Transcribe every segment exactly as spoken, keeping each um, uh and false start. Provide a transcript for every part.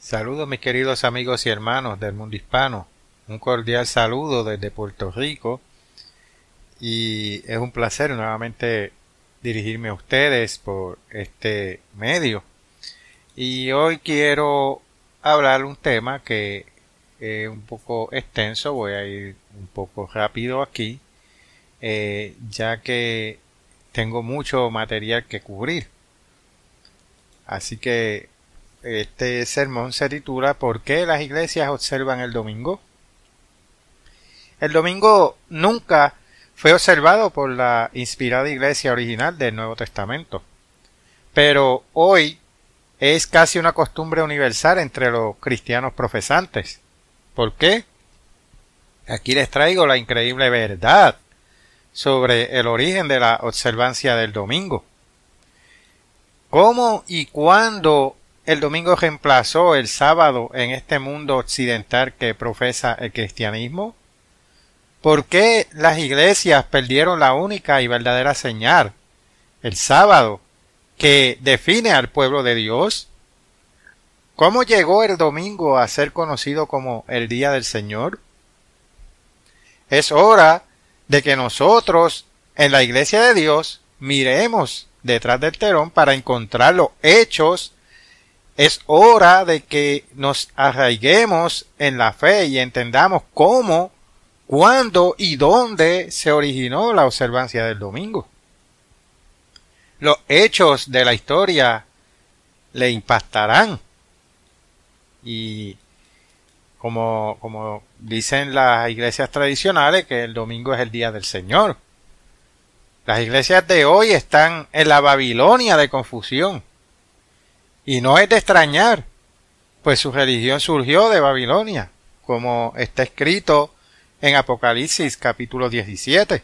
Saludos mis queridos amigos y hermanos del mundo hispano. Un cordial saludo desde Puerto Rico y es un placer nuevamente dirigirme a ustedes por este medio. Y hoy quiero hablar un tema que es un poco extenso, voy a ir un poco rápido aquí, eh, ya que tengo mucho material que cubrir. Así que este sermón se titula ¿Por qué las iglesias observan el domingo? El domingo nunca fue observado por la inspirada iglesia original del Nuevo Testamento, pero hoy es casi una costumbre universal entre los cristianos profesantes. ¿Por qué? Aquí les traigo la increíble verdad sobre el origen de la observancia del domingo. ¿Cómo y cuándo el domingo reemplazó el sábado en este mundo occidental que profesa el cristianismo? ¿Por qué las iglesias perdieron la única y verdadera señal, el sábado, que define al pueblo de Dios? ¿Cómo llegó el domingo a ser conocido como el Día del Señor? Es hora de que nosotros, en la iglesia de Dios, miremos detrás del telón para encontrar los hechos. Es hora de que nos arraiguemos en la fe y entendamos cómo, cuándo y dónde se originó la observancia del domingo. Los hechos de la historia le impactarán. Y como, como dicen las iglesias tradicionales, que el domingo es el día del Señor. Las iglesias de hoy están en la Babilonia de confusión. Y no es de extrañar, pues su religión surgió de Babilonia, como está escrito en Apocalipsis capítulo diecisiete.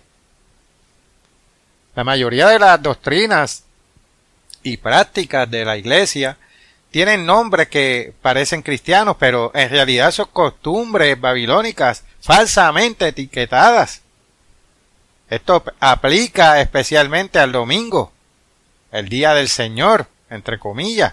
La mayoría de las doctrinas y prácticas de la iglesia tienen nombres que parecen cristianos, pero en realidad son costumbres babilónicas falsamente etiquetadas. Esto aplica especialmente al domingo, el día del Señor, entre comillas.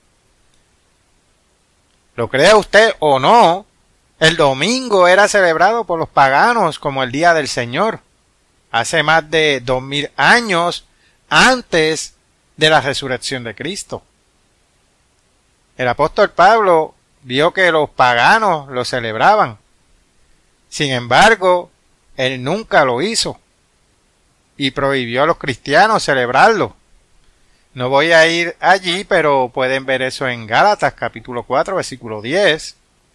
Lo crea usted o no, el domingo era celebrado por los paganos como el Día del Señor, hace más de dos mil años antes de la resurrección de Cristo. El apóstol Pablo vio que los paganos lo celebraban. Sin embargo, él nunca lo hizo y prohibió a los cristianos celebrarlo. No voy a ir allí, pero pueden ver eso en Gálatas capítulo cuatro, versículo diez.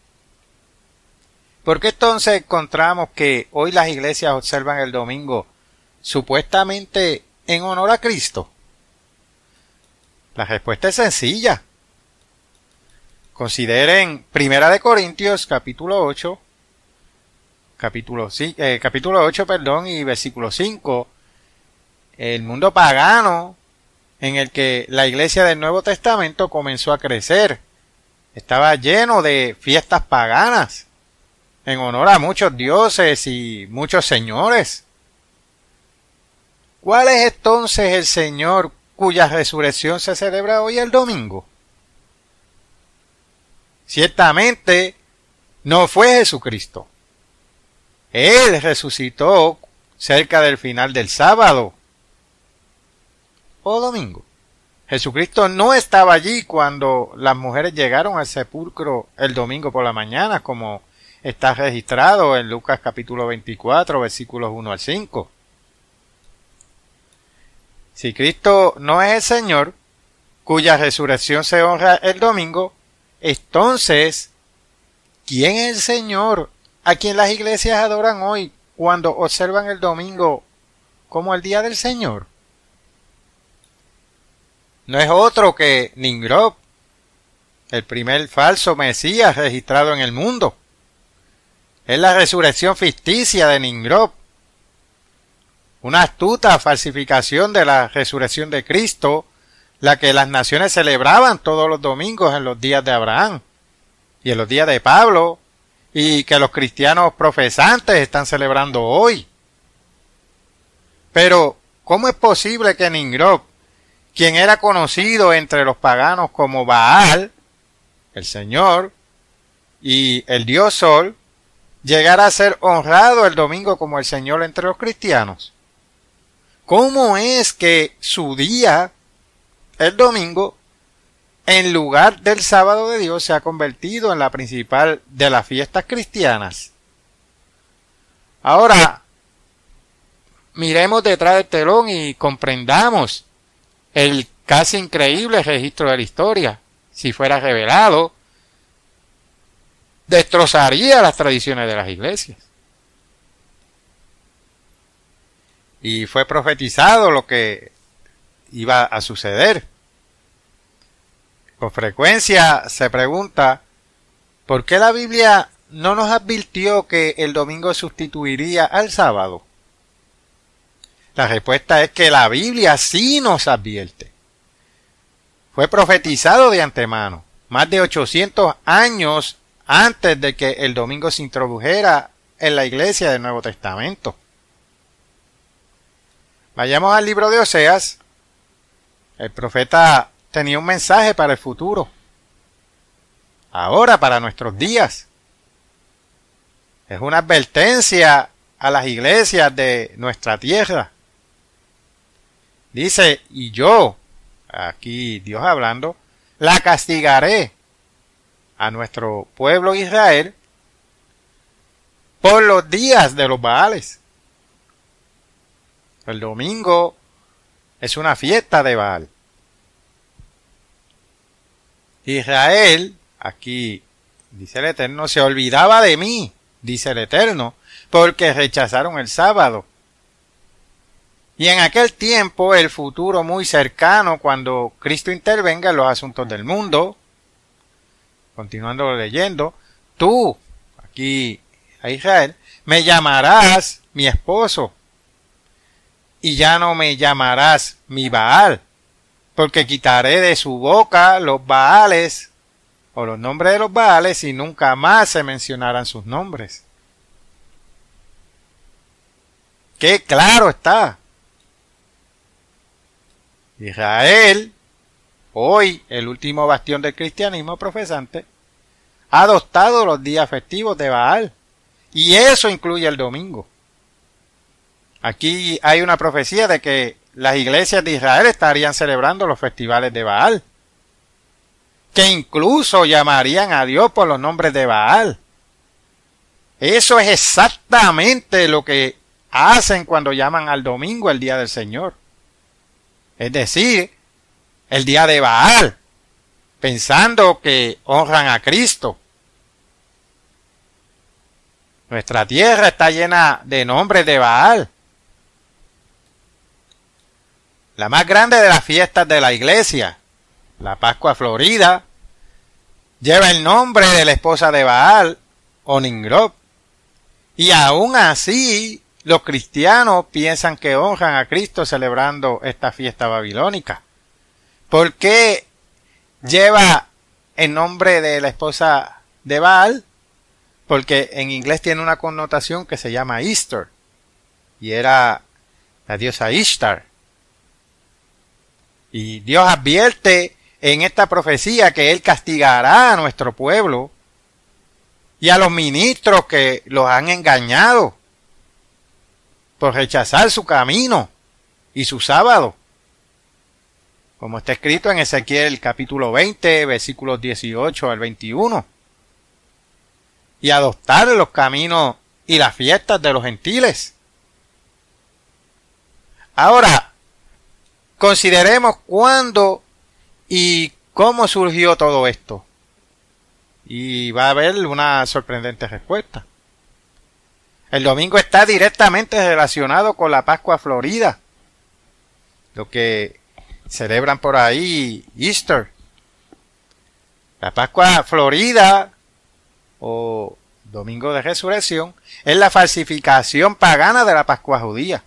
¿Por qué entonces encontramos que hoy las iglesias observan el domingo supuestamente en honor a Cristo? La respuesta es sencilla. Consideren Primera de Corintios capítulo ocho, capítulo, eh, capítulo ocho, perdón, y versículo cinco. El mundo pagano en el que la iglesia del Nuevo Testamento comenzó a crecer. Estaba lleno de fiestas paganas en honor a muchos dioses y muchos señores. ¿Cuál es entonces el Señor cuya resurrección se celebra hoy el domingo? Ciertamente no fue Jesucristo. Él resucitó cerca del final del sábado o domingo. Jesucristo no estaba allí cuando las mujeres llegaron al sepulcro el domingo por la mañana, como está registrado en Lucas capítulo veinticuatro, versículos uno al cinco. Si Cristo no es el Señor, cuya resurrección se honra el domingo, entonces, ¿quién es el Señor a quien las iglesias adoran hoy cuando observan el domingo como el día del Señor? No es otro que Nimrod, el primer falso Mesías registrado en el mundo. Es la resurrección ficticia de Nimrod, una astuta falsificación de la resurrección de Cristo, la que las naciones celebraban todos los domingos en los días de Abraham y en los días de Pablo, y que los cristianos profesantes están celebrando hoy. Pero, ¿cómo es posible que Nimrod, quien era conocido entre los paganos como Baal, el Señor y el Dios Sol, llegara a ser honrado el domingo como el Señor entre los cristianos? ¿Cómo es que su día, el domingo, en lugar del sábado de Dios, se ha convertido en la principal de las fiestas cristianas? Ahora, miremos detrás del telón y comprendamos el casi increíble registro de la historia. Si fuera revelado, destrozaría las tradiciones de las iglesias. Y fue profetizado lo que iba a suceder. Con frecuencia se pregunta, ¿por qué la Biblia no nos advirtió que el domingo sustituiría al sábado? La respuesta es que la Biblia sí nos advierte. Fue profetizado de antemano, más de ochocientos años antes de que el domingo se introdujera en la iglesia del Nuevo Testamento. Vayamos al libro de Oseas. El profeta tenía un mensaje para el futuro, ahora para nuestros días. Es una advertencia a las iglesias de nuestra tierra. Dice, y yo, aquí Dios hablando, la castigaré a nuestro pueblo Israel por los días de los Baales. El domingo es una fiesta de Baal. Israel, aquí dice el Eterno, se olvidaba de mí, dice el Eterno, porque rechazaron el sábado. Y en aquel tiempo, el futuro muy cercano, cuando Cristo intervenga en los asuntos del mundo, continuando leyendo, tú, aquí a Israel, me llamarás mi esposo, y ya no me llamarás mi Baal, porque quitaré de su boca los Baales, o los nombres de los Baales, y nunca más se mencionarán sus nombres. ¡Qué claro está! Israel, hoy el último bastión del cristianismo profesante, ha adoptado los días festivos de Baal, y eso incluye el domingo. Aquí hay una profecía de que las iglesias de Israel estarían celebrando los festivales de Baal, que incluso llamarían a Dios por los nombres de Baal. Eso es exactamente lo que hacen cuando llaman al domingo el día del Señor. Es decir, el día de Baal, pensando que honran a Cristo. Nuestra tierra está llena de nombres de Baal. La más grande de las fiestas de la iglesia, la Pascua Florida, lleva el nombre de la esposa de Baal, Oningrob. Y aún así, los cristianos piensan que honran a Cristo celebrando esta fiesta babilónica. ¿Por qué lleva el nombre de la esposa de Baal? Porque en inglés tiene una connotación que se llama Easter, y era la diosa Ishtar. Y Dios advierte en esta profecía que Él castigará a nuestro pueblo y a los ministros que los han engañado por rechazar su camino y su sábado, como está escrito en Ezequiel capítulo veinte, versículos dieciocho al veintiuno, y adoptar los caminos y las fiestas de los gentiles. Ahora, consideremos cuándo y cómo surgió todo esto. Y va a haber una sorprendente respuesta. El domingo está directamente relacionado con la Pascua Florida, lo que celebran por ahí Easter. La Pascua Florida, o Domingo de Resurrección, es la falsificación pagana de la Pascua judía.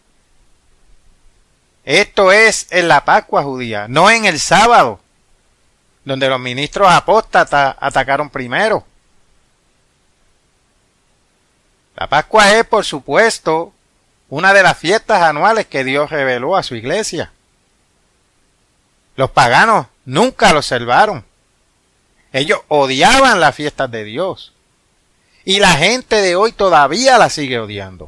Esto es en la Pascua judía, no en el sábado, donde los ministros apóstatas atacaron primero. La Pascua es, por supuesto, una de las fiestas anuales que Dios reveló a su iglesia. Los paganos nunca lo observaron. Ellos odiaban las fiestas de Dios. Y la gente de hoy todavía las sigue odiando.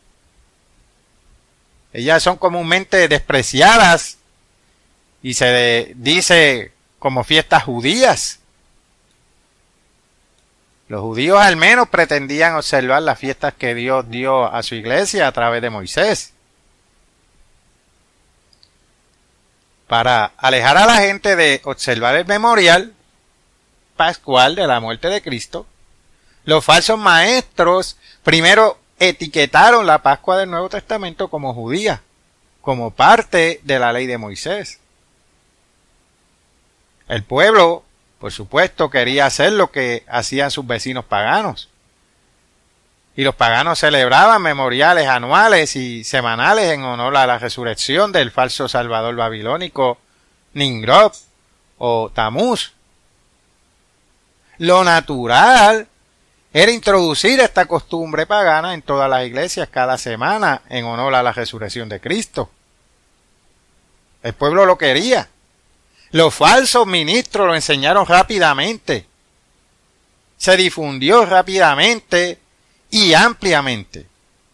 Ellas son comúnmente despreciadas y se de, dice como fiestas judías. Los judíos al menos pretendían observar las fiestas que Dios dio a su iglesia a través de Moisés. Para alejar a la gente de observar el memorial pascual de la muerte de Cristo, los falsos maestros primero etiquetaron la Pascua del Nuevo Testamento como judía, como parte de la ley de Moisés. El pueblo, por supuesto, quería hacer lo que hacían sus vecinos paganos. Y los paganos celebraban memoriales anuales y semanales en honor a la resurrección del falso salvador babilónico Nimrod o Tamuz. Lo natural era introducir esta costumbre pagana en todas las iglesias cada semana en honor a la resurrección de Cristo. El pueblo lo quería. Los falsos ministros lo enseñaron rápidamente. Se difundió rápidamente y ampliamente.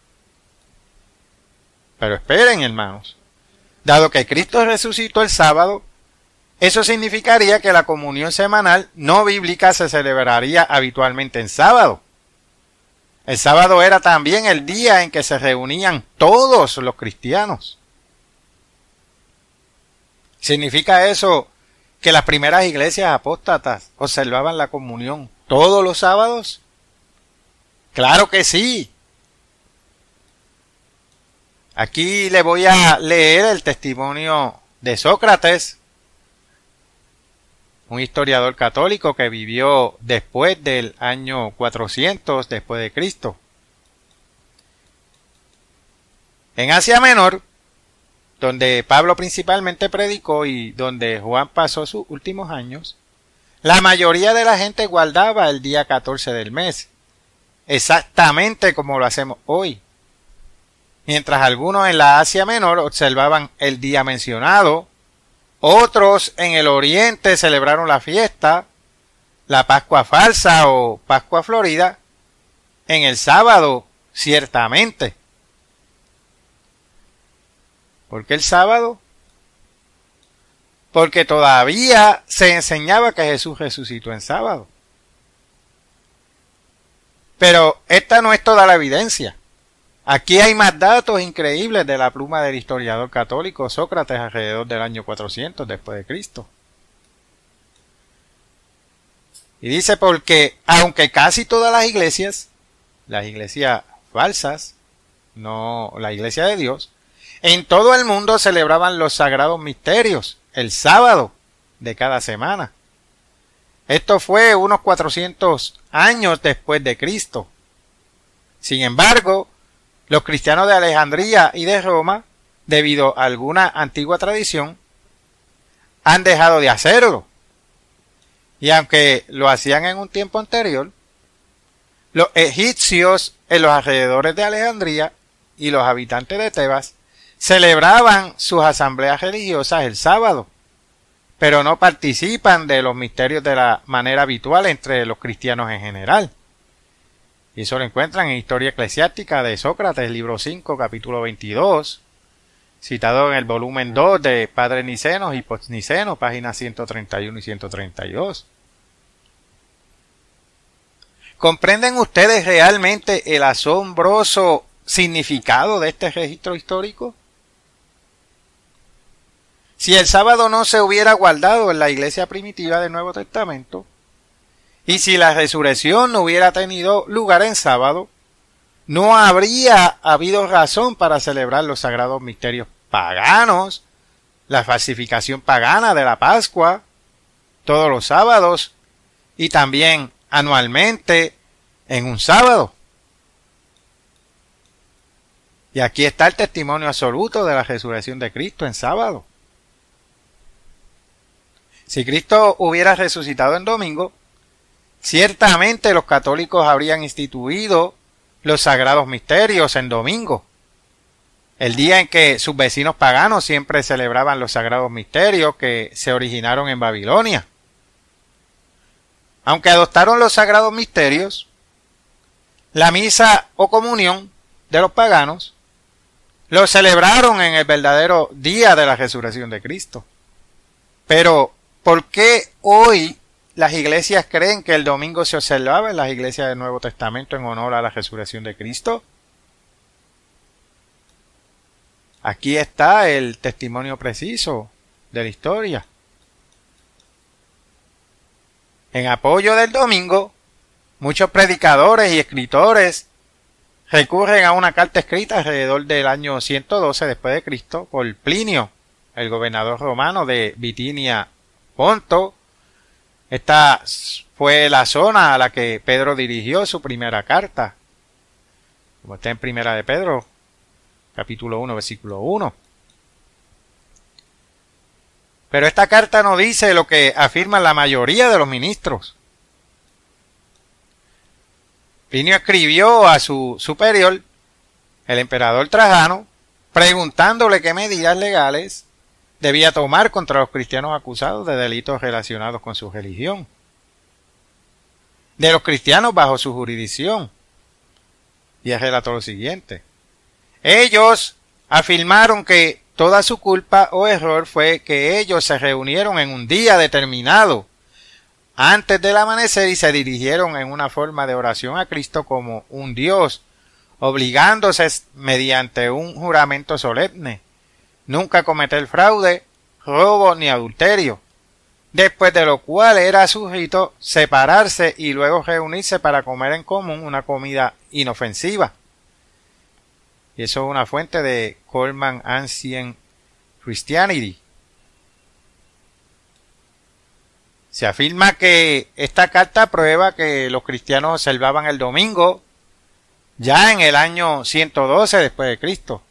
Pero esperen, hermanos. Dado que Cristo resucitó el sábado, eso significaría que la comunión semanal no bíblica se celebraría habitualmente en sábado. El sábado era también el día en que se reunían todos los cristianos. ¿Significa eso que las primeras iglesias apóstatas observaban la comunión todos los sábados? Claro que sí. Aquí le voy a leer el testimonio de Sócrates, un historiador católico que vivió después del año cuatrocientos después de Cristo. En Asia Menor, donde Pablo principalmente predicó y donde Juan pasó sus últimos años, la mayoría de la gente guardaba el día catorce del mes, exactamente como lo hacemos hoy. Mientras algunos en la Asia Menor observaban el día mencionado, otros en el Oriente celebraron la fiesta, la Pascua falsa o Pascua florida, en el sábado, ciertamente. ¿Por qué el sábado? Porque todavía se enseñaba que Jesús resucitó en sábado. Pero esta no es toda la evidencia. Aquí hay más datos increíbles de la pluma del historiador católico Sócrates alrededor del año cuatrocientos después de Cristo. Y dice porque aunque casi todas las iglesias, las iglesias falsas, no la iglesia de Dios, en todo el mundo celebraban los sagrados misterios el sábado de cada semana. Esto fue unos cuatrocientos años después de Cristo. Sin embargo, los cristianos de Alejandría y de Roma, debido a alguna antigua tradición, han dejado de hacerlo. Y aunque lo hacían en un tiempo anterior, los egipcios en los alrededores de Alejandría y los habitantes de Tebas celebraban sus asambleas religiosas el sábado, pero no participan de los misterios de la manera habitual entre los cristianos en general. Y eso lo encuentran en Historia Eclesiástica de Sócrates, libro cinco, capítulo veintidós, citado en el volumen dos de Padre Nicenos y Postnicenos, páginas ciento treinta y uno y ciento treinta y dos. ¿Comprenden ustedes realmente el asombroso significado de este registro histórico? Si el sábado no se hubiera guardado en la iglesia primitiva del Nuevo Testamento, y si la resurrección no hubiera tenido lugar en sábado, no habría habido razón para celebrar los sagrados misterios paganos, la falsificación pagana de la Pascua, todos los sábados y también anualmente en un sábado. Y aquí está el testimonio absoluto de la resurrección de Cristo en sábado. Si Cristo hubiera resucitado en domingo, ciertamente los católicos habrían instituido los sagrados misterios en domingo, el día en que sus vecinos paganos siempre celebraban los sagrados misterios que se originaron en Babilonia. aunque adoptaron los sagrados misterios, la misa o comunión de los paganos, lo celebraron en el verdadero día de la resurrección de Cristo. Pero, ¿por qué hoy las iglesias creen que el domingo se observaba en las iglesias del Nuevo Testamento en honor a la resurrección de Cristo? Aquí está el testimonio preciso de la historia. En apoyo del domingo, muchos predicadores y escritores recurren a una carta escrita alrededor del año ciento doce después de Cristo por Plinio, el gobernador romano de Bitinia Ponto. Esta fue la zona a la que Pedro dirigió su primera carta, como está en Primera de Pedro, capítulo uno, versículo uno. Pero esta carta no dice lo que afirman la mayoría de los ministros. Plinio escribió a su superior, el emperador Trajano, preguntándole qué medidas legales debía tomar contra los cristianos acusados de delitos relacionados con su religión, de los cristianos bajo su jurisdicción. Y él relató lo siguiente: ellos afirmaron que toda su culpa o error fue que ellos se reunieron en un día determinado antes del amanecer y se dirigieron en una forma de oración a Cristo como un Dios, obligándose mediante un juramento solemne nunca cometer fraude, robo ni adulterio, después de lo cual era su rito separarse y luego reunirse para comer en común una comida inofensiva. Y eso es una fuente de Coleman Ancient Christianity. Se afirma que esta carta prueba que los cristianos observaban el domingo ya en el año ciento doce después de Cristo.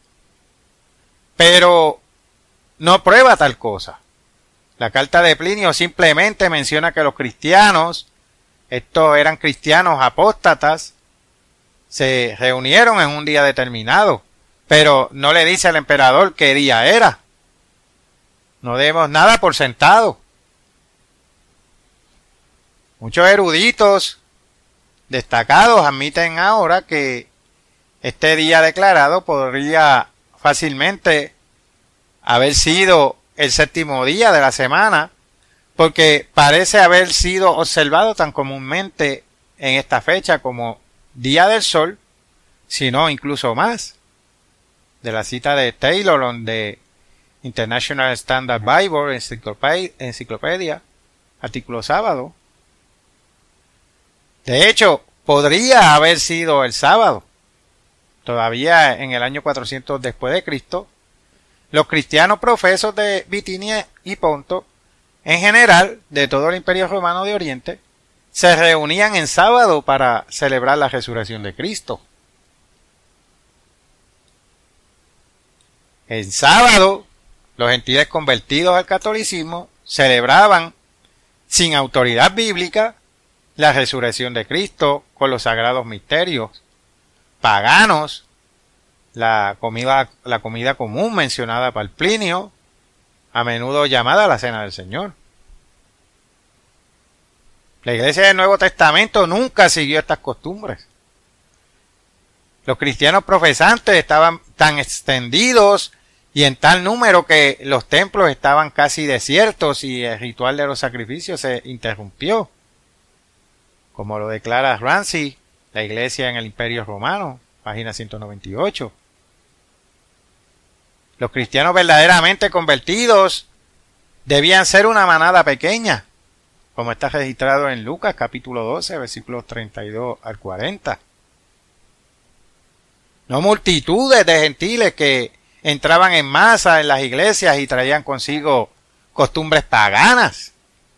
Pero no prueba tal cosa. La carta de Plinio simplemente menciona que los cristianos, estos eran cristianos apóstatas, se reunieron en un día determinado, pero no le dice al emperador qué día era. No demos nada por sentado. Muchos eruditos destacados admiten ahora que este día declarado podría fácilmente haber sido el séptimo día de la semana, porque parece haber sido observado tan comúnmente en esta fecha como Día del Sol, sino incluso más. De la cita de Taylor de International Standard Bible, enciclopedia, artículo sábado. De hecho, podría haber sido el sábado. Todavía en el año cuatrocientos después de Cristo, los cristianos profesos de Bitinia y Ponto, en general de todo el Imperio Romano de Oriente, se reunían en sábado para celebrar la resurrección de Cristo. En sábado, los gentiles convertidos al catolicismo celebraban, sin autoridad bíblica, la resurrección de Cristo con los sagrados misterios paganos, la comida, la comida común mencionada por Plinio, a menudo llamada la Cena del Señor. La Iglesia del Nuevo Testamento nunca siguió estas costumbres. Los cristianos profesantes estaban tan extendidos y en tal número que los templos estaban casi desiertos y el ritual de los sacrificios se interrumpió, como lo declara Ramsey, la Iglesia en el Imperio Romano, página ciento noventa y ocho. Los cristianos verdaderamente convertidos debían ser una manada pequeña, como está registrado en Lucas capítulo doce, versículos treinta y dos al cuarenta. No multitudes de gentiles que entraban en masa en las iglesias y traían consigo costumbres paganas.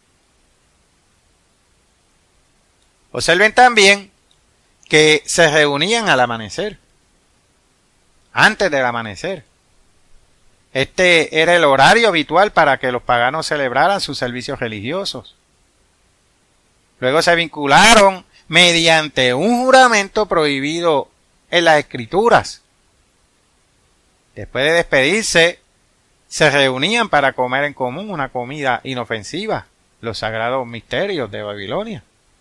Observen también que se reunían al amanecer, antes del amanecer. Este era el horario habitual para que los paganos celebraran sus servicios religiosos. Luego se vincularon mediante un juramento prohibido en las Escrituras. Después de despedirse, se reunían para comer en común una comida inofensiva, los sagrados misterios de Babilonia.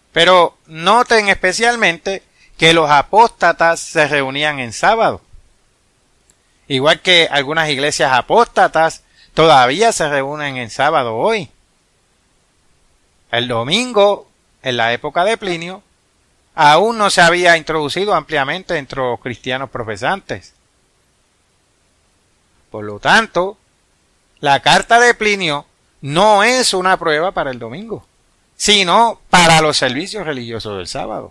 Pero noten especialmente que los apóstatas se reunían en sábado. Igual que algunas iglesias apóstatas todavía se reúnen en sábado hoy. El domingo, en la época de Plinio, aún no se había introducido ampliamente entre los cristianos profesantes. Por lo tanto, la carta de Plinio no es una prueba para el domingo, sino para los servicios religiosos del sábado.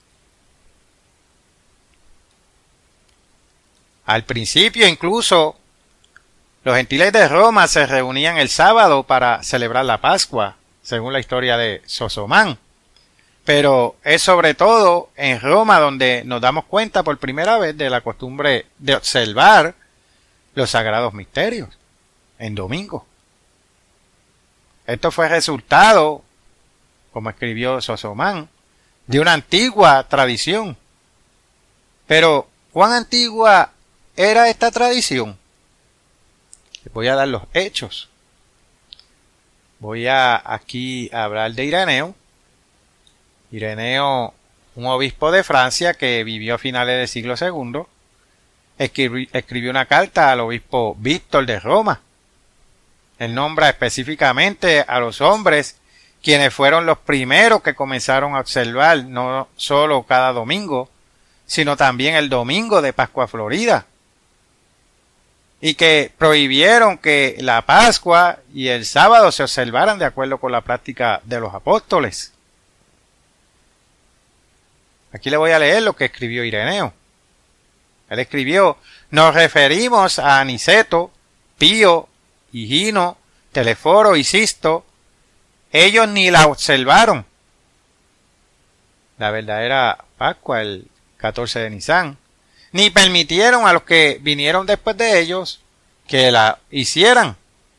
Al principio incluso los gentiles de Roma se reunían el sábado para celebrar la Pascua, según la historia de Sosomán. Pero es sobre todo en Roma donde nos damos cuenta por primera vez de la costumbre de observar los sagrados misterios en domingo. Esto fue resultado, como escribió Sosomán, de una antigua tradición. Pero, ¿cuán antigua era esta tradición? Les voy a dar los hechos. Voy a aquí a hablar de Ireneo. Ireneo, un obispo de Francia que vivió a finales del siglo segundo, escribió, escribió una carta al obispo Víctor de Roma. Él nombra específicamente a los hombres quienes fueron los primeros que comenzaron a observar no solo cada domingo, sino también el domingo de Pascua Florida, y que prohibieron que la Pascua y el sábado se observaran de acuerdo con la práctica de los apóstoles. Aquí le voy a leer lo que escribió Ireneo. Él escribió: nos referimos a Aniceto, Pío, Higino, Teleforo y Sisto. Ellos ni la observaron, la verdadera Pascua, el catorce de Nisan, ni permitieron a los que vinieron después de ellos que la hicieran.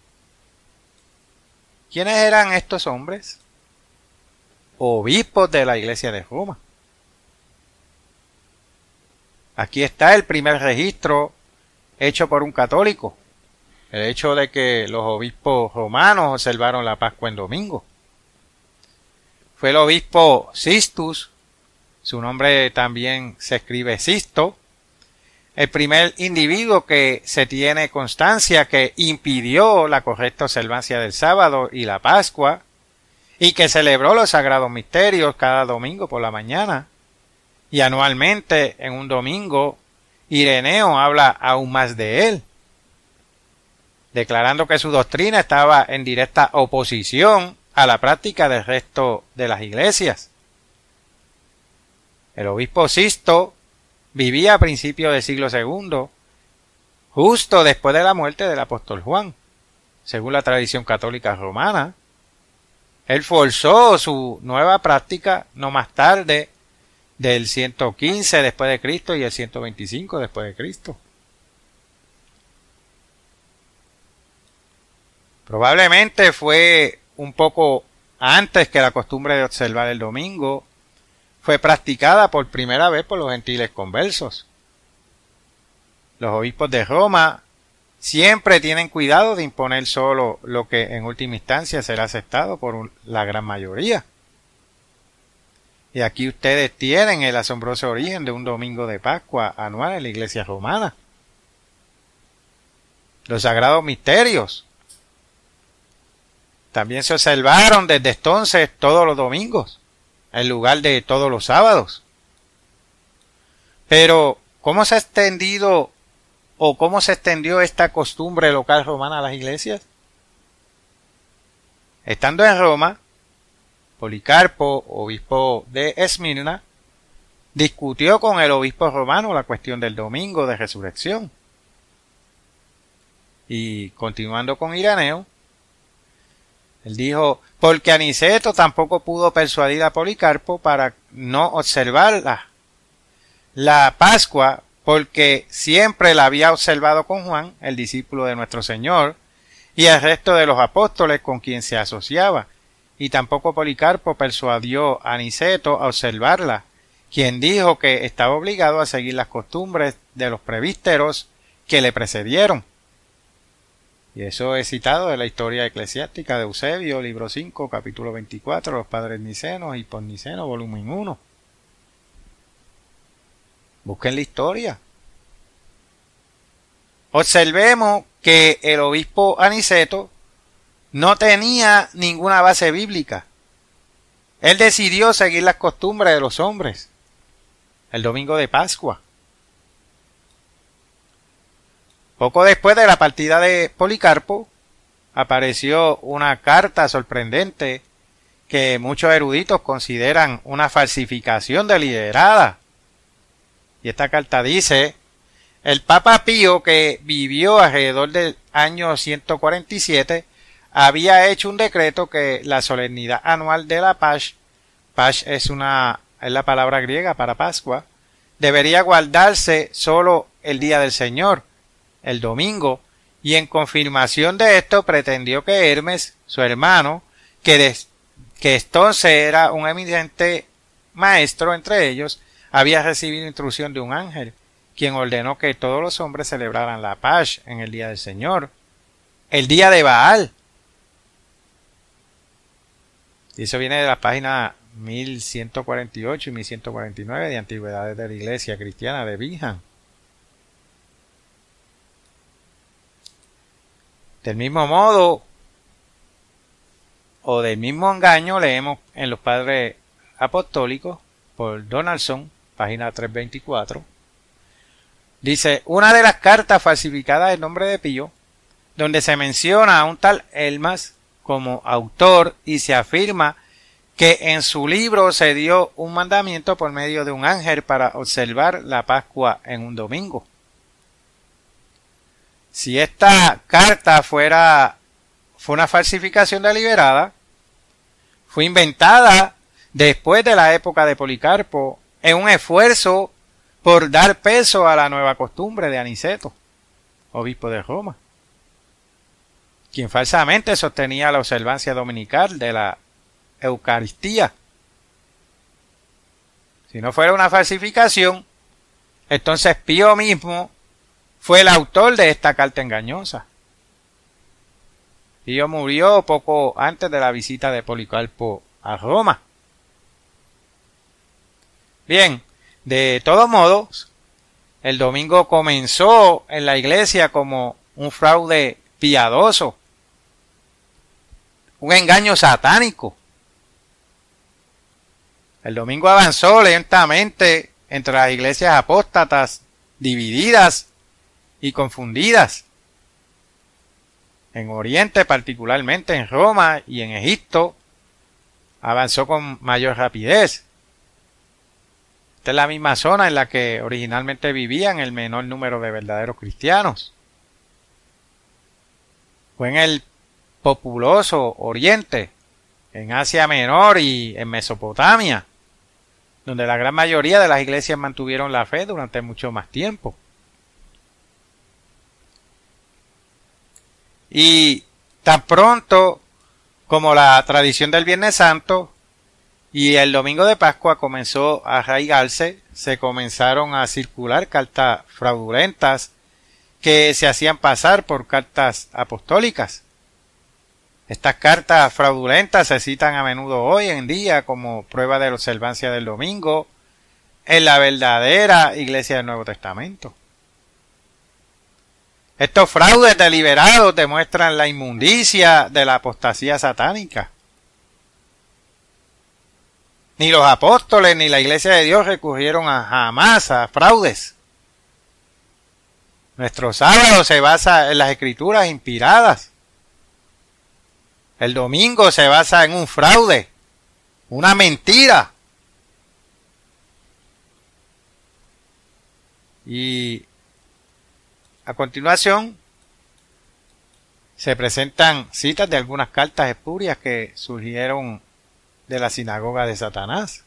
¿Quiénes eran estos hombres? Obispos de la Iglesia de Roma. Aquí está el primer registro hecho por un católico. El hecho de que los obispos romanos observaron la Pascua en domingo. Fue el obispo Sistus, su nombre también se escribe Sisto, el primer individuo que se tiene constancia que impidió la correcta observancia del sábado y la Pascua, y que celebró los sagrados misterios cada domingo por la mañana. Y anualmente, en un domingo, Ireneo habla aún más de él, declarando que su doctrina estaba en directa oposición a la práctica del resto de las iglesias. El obispo Sisto vivía a principios del siglo segundo, justo después de la muerte del apóstol Juan, según la tradición católica romana. Él forzó su nueva práctica no más tarde del ciento quince después de Cristo y el ciento veinticinco después de Cristo. Probablemente fue un poco antes que la costumbre de observar el domingo fue practicada por primera vez por los gentiles conversos. Los obispos de Roma siempre tienen cuidado de imponer solo lo que en última instancia será aceptado por la gran mayoría. Y aquí ustedes tienen el asombroso origen de un domingo de Pascua anual en la Iglesia romana. Los sagrados misterios también se observaron desde entonces todos los domingos, en lugar de todos los sábados. Pero, ¿cómo se ha extendido o cómo se extendió esta costumbre local romana a las iglesias? Estando en Roma, Policarpo, obispo de Esmirna, discutió con el obispo romano la cuestión del domingo de resurrección. Y continuando con Ireneo, él dijo: porque Aniceto tampoco pudo persuadir a Policarpo para no observar la, la Pascua, porque siempre la había observado con Juan, el discípulo de nuestro Señor, y el resto de los apóstoles con quien se asociaba. Y tampoco Policarpo persuadió a Aniceto a observarla, quien dijo que estaba obligado a seguir las costumbres de los presbíteros que le precedieron. Y eso es citado de la historia eclesiástica de Eusebio, libro cinco, capítulo veinticuatro, los padres nicenos y posnicenos, volumen uno. Busquen la historia. Observemos que el obispo Aniceto no tenía ninguna base bíblica. Él decidió seguir las costumbres de los hombres. El domingo de Pascua. Poco después de la partida de Policarpo, apareció una carta sorprendente que muchos eruditos consideran una falsificación deliberada. Y esta carta dice: el Papa Pío, que vivió alrededor del año ciento cuarenta y siete, había hecho un decreto que la solemnidad anual de la Pasch, Pasch es una es la palabra griega para Pascua, debería guardarse solo el día del Señor, el domingo, y en confirmación de esto pretendió que Hermes, su hermano, que, des, que entonces era un eminente maestro entre ellos, había recibido instrucción de un ángel, quien ordenó que todos los hombres celebraran la Pasch en el día del Señor, el día de Baal. Y eso viene de la página mil ciento cuarenta y ocho y mil ciento cuarenta y nueve de Antigüedades de la Iglesia Cristiana de Bingham. Del mismo modo, o del mismo engaño, leemos en los Padres Apostólicos, por Donaldson, página trescientos veinticuatro. Dice: una de las cartas falsificadas en nombre de Pío, donde se menciona a un tal Elmas como autor y se afirma que en su libro se dio un mandamiento por medio de un ángel para observar la Pascua en un domingo. Si esta carta fuera fue una falsificación deliberada, fue inventada después de la época de Policarpo en un esfuerzo por dar peso a la nueva costumbre de Aniceto, obispo de Roma, quien falsamente sostenía la observancia dominical de la Eucaristía. Si no fuera una falsificación, entonces Pío mismo fue el autor de esta carta engañosa. Pío murió poco antes de la visita de Policarpo a Roma. Bien, de todos modos, el domingo comenzó en la iglesia como un fraude piadoso, un engaño satánico. El domingo avanzó lentamente entre las iglesias apóstatas, divididas y confundidas. En Oriente, particularmente en Roma y en Egipto, avanzó con mayor rapidez. Esta es la misma zona en la que originalmente vivían el menor número de verdaderos cristianos. Fue en el populoso Oriente, en Asia Menor y en Mesopotamia, donde la gran mayoría de las iglesias mantuvieron la fe durante mucho más tiempo. Y tan pronto como la tradición del Viernes Santo y el domingo de Pascua comenzó a arraigarse, se comenzaron a circular cartas fraudulentas que se hacían pasar por cartas apostólicas. Estas cartas fraudulentas se citan a menudo hoy en día como prueba de la observancia del domingo en la verdadera Iglesia del Nuevo Testamento. Estos fraudes deliberados demuestran la inmundicia de la apostasía satánica. Ni los apóstoles ni la Iglesia de Dios recurrieron a, jamás a fraudes. Nuestro sábado se basa en las escrituras inspiradas. El domingo se basa en un fraude, una mentira. Y a continuación se presentan citas de algunas cartas espurias que surgieron de la sinagoga de Satanás.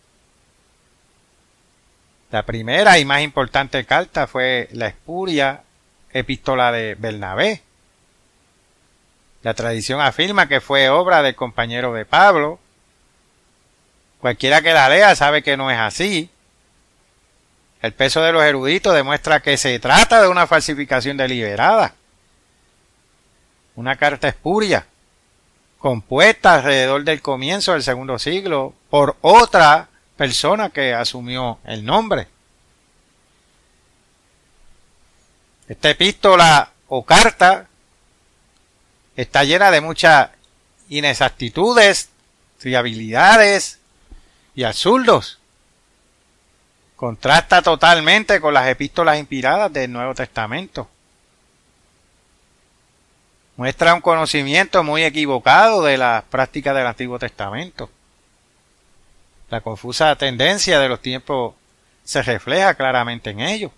La primera y más importante carta fue la espuria epístola de Bernabé. La tradición afirma que fue obra del compañero de Pablo. Cualquiera que la lea sabe que no es así. El peso de los eruditos demuestra que se trata de una falsificación deliberada. una carta espuria, compuesta alrededor del comienzo del segundo siglo por otra persona que asumió el nombre. Esta epístola o carta está llena de muchas inexactitudes, triabilidades y absurdos. Contrasta totalmente con las epístolas inspiradas del Nuevo Testamento. Muestra un conocimiento muy equivocado de las prácticas del Antiguo Testamento. La confusa tendencia de los tiempos se refleja claramente en ello.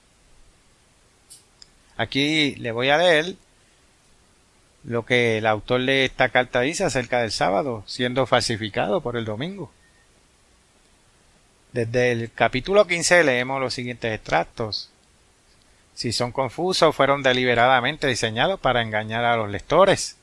Aquí le voy a leer lo que el autor de esta carta dice acerca del sábado siendo falsificado por el domingo. Desde el capítulo quince leemos los siguientes extractos. Si son confusos, fueron deliberadamente diseñados para engañar a los lectores.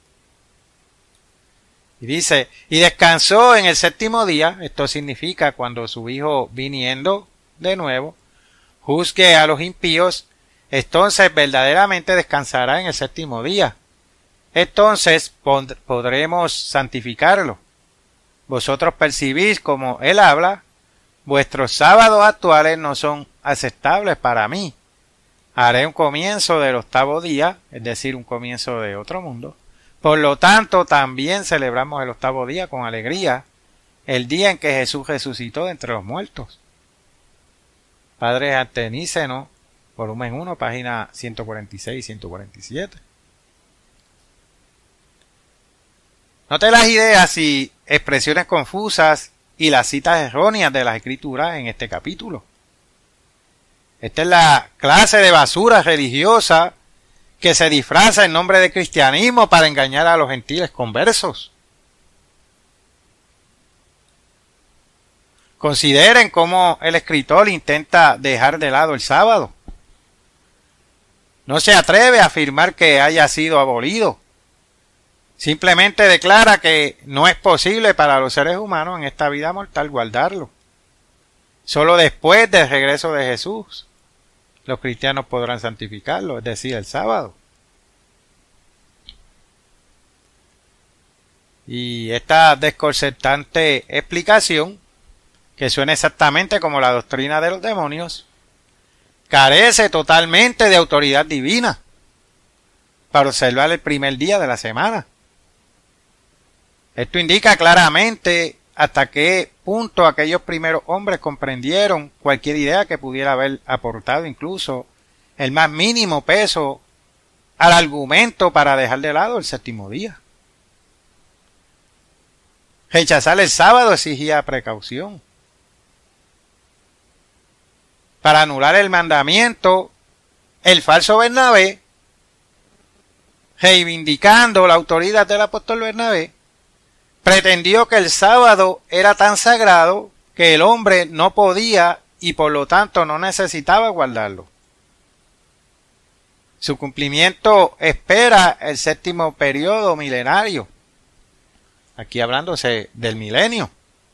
Y dice, y descansó en el séptimo día, esto significa cuando su hijo viniendo de nuevo, juzgue a los impíos, entonces verdaderamente descansará en el séptimo día. Entonces podremos santificarlo. Vosotros percibís como él habla, vuestros sábados actuales no son aceptables para mí. Haré un comienzo del octavo día, es decir, un comienzo de otro mundo. Por lo tanto, también celebramos el octavo día con alegría, el día en que Jesús resucitó de entre los muertos. Padre Arteníceno, volumen uno, página ciento cuarenta y seis y ciento cuarenta y siete. Note las ideas y expresiones confusas y las citas erróneas de las Escrituras en este capítulo. Esta es la clase de basura religiosa que se disfraza en nombre de cristianismo para engañar a los gentiles conversos. Consideren cómo el escritor intenta dejar de lado el sábado. No se atreve a afirmar que haya sido abolido. Simplemente declara que no es posible para los seres humanos en esta vida mortal guardarlo. Solo después del regreso de Jesús, los cristianos podrán santificarlo, es decir, el sábado. Y esta desconcertante explicación, que suena exactamente como la doctrina de los demonios, carece totalmente de autoridad divina para observar el primer día de la semana. Esto indica claramente hasta qué punto aquellos primeros hombres comprendieron cualquier idea que pudiera haber aportado incluso el más mínimo peso al argumento para dejar de lado el séptimo día. Rechazar el sábado exigía precaución. Para anular el mandamiento, el falso Bernabé, reivindicando la autoridad del apóstol Bernabé, pretendió que el sábado era tan sagrado que el hombre no podía y por lo tanto no necesitaba guardarlo. Su cumplimiento espera el séptimo periodo milenario. Aquí hablándose del milenio.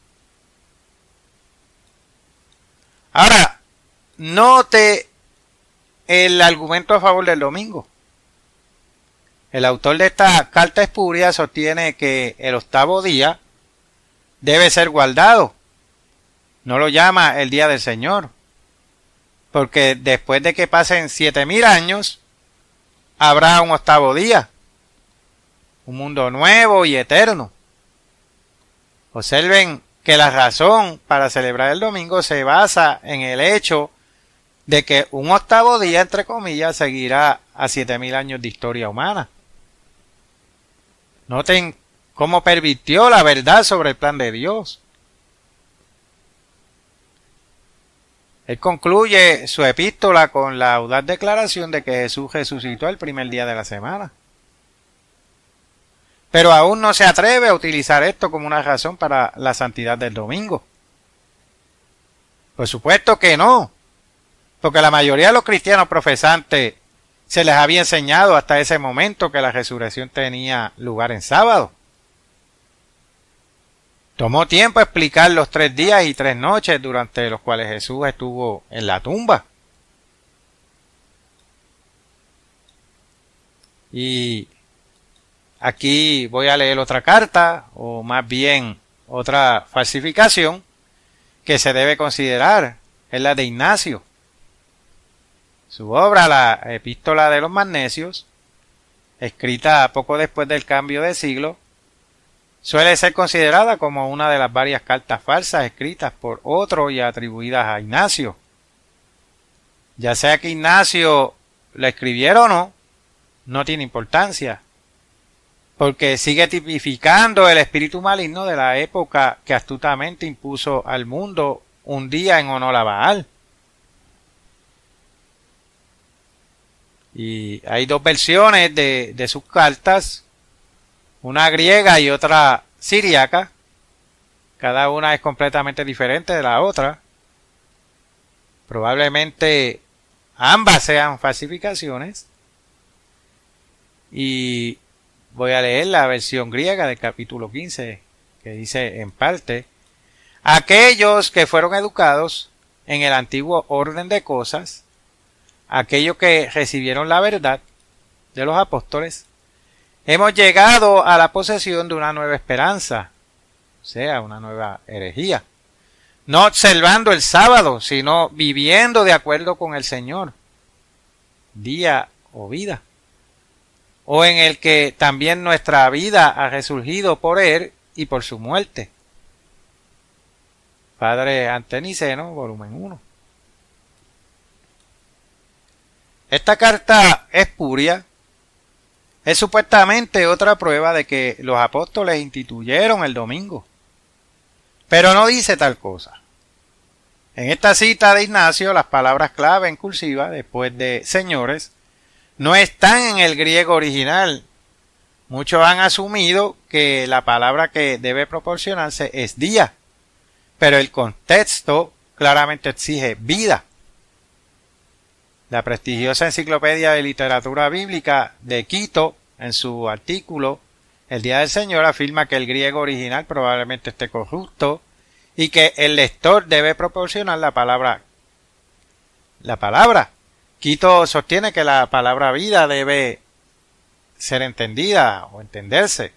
Ahora, note el argumento a favor del domingo. El autor de esta carta espuria sostiene que el octavo día debe ser guardado. No lo llama el día del Señor. Porque después de que pasen siete mil años, habrá un octavo día. Un mundo nuevo y eterno. Observen que la razón para celebrar el domingo se basa en el hecho de que un octavo día, entre comillas, seguirá a siete mil años de historia humana. Noten cómo pervirtió la verdad sobre el plan de Dios. Él concluye su epístola con la audaz declaración de que Jesús resucitó el primer día de la semana. Pero aún no se atreve a utilizar esto como una razón para la santidad del domingo. Por supuesto que no, porque la mayoría de los cristianos profesantes se les había enseñado hasta ese momento que la resurrección tenía lugar en sábado. Tomó tiempo explicar los tres días y tres noches durante los cuales Jesús estuvo en la tumba. Y aquí voy a leer otra carta, o más bien otra falsificación, que se debe considerar, es la de Ignacio. Su obra, la Epístola de los Magnesios, escrita poco después del cambio de siglo, suele ser considerada como una de las varias cartas falsas escritas por otro y atribuidas a Ignacio. Ya sea que Ignacio lo escribiera o no, no tiene importancia, porque sigue tipificando el espíritu maligno de la época que astutamente impuso al mundo un día en honor a Baal. Y hay dos versiones de, de sus cartas, una griega y otra siríaca. Cada una es completamente diferente de la otra. Probablemente ambas sean falsificaciones. Y voy a leer la versión griega del capítulo quince, que dice en parte: aquellos que fueron educados en el antiguo orden de cosas, aquellos que recibieron la verdad de los apóstoles, hemos llegado a la posesión de una nueva esperanza, o sea, una nueva herejía, no observando el sábado, sino viviendo de acuerdo con el Señor, día o vida, o en el que también nuestra vida ha resurgido por Él y por su muerte. Padre Anteniceno, volumen uno. Esta carta espuria es supuestamente otra prueba de que los apóstoles instituyeron el domingo, pero no dice tal cosa. En esta cita de Ignacio, las palabras clave en cursiva, después de señores, no están en el griego original. Muchos han asumido que la palabra que debe proporcionarse es día, pero el contexto claramente exige vida. La prestigiosa Enciclopedia de Literatura Bíblica de Quito, en su artículo El Día del Señor, afirma que el griego original probablemente esté corrupto y que el lector debe proporcionar la palabra. La palabra. Quito sostiene que la palabra vida debe ser entendida o entenderse.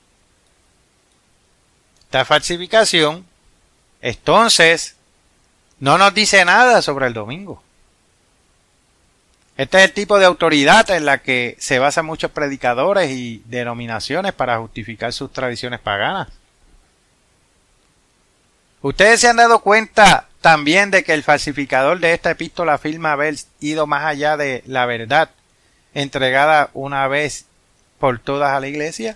Esta falsificación, entonces, no nos dice nada sobre el domingo. Este es el tipo de autoridad en la que se basan muchos predicadores y denominaciones para justificar sus tradiciones paganas. Ustedes se han dado cuenta también de que el falsificador de esta epístola afirma haber ido más allá de la verdad entregada una vez por todas a la iglesia,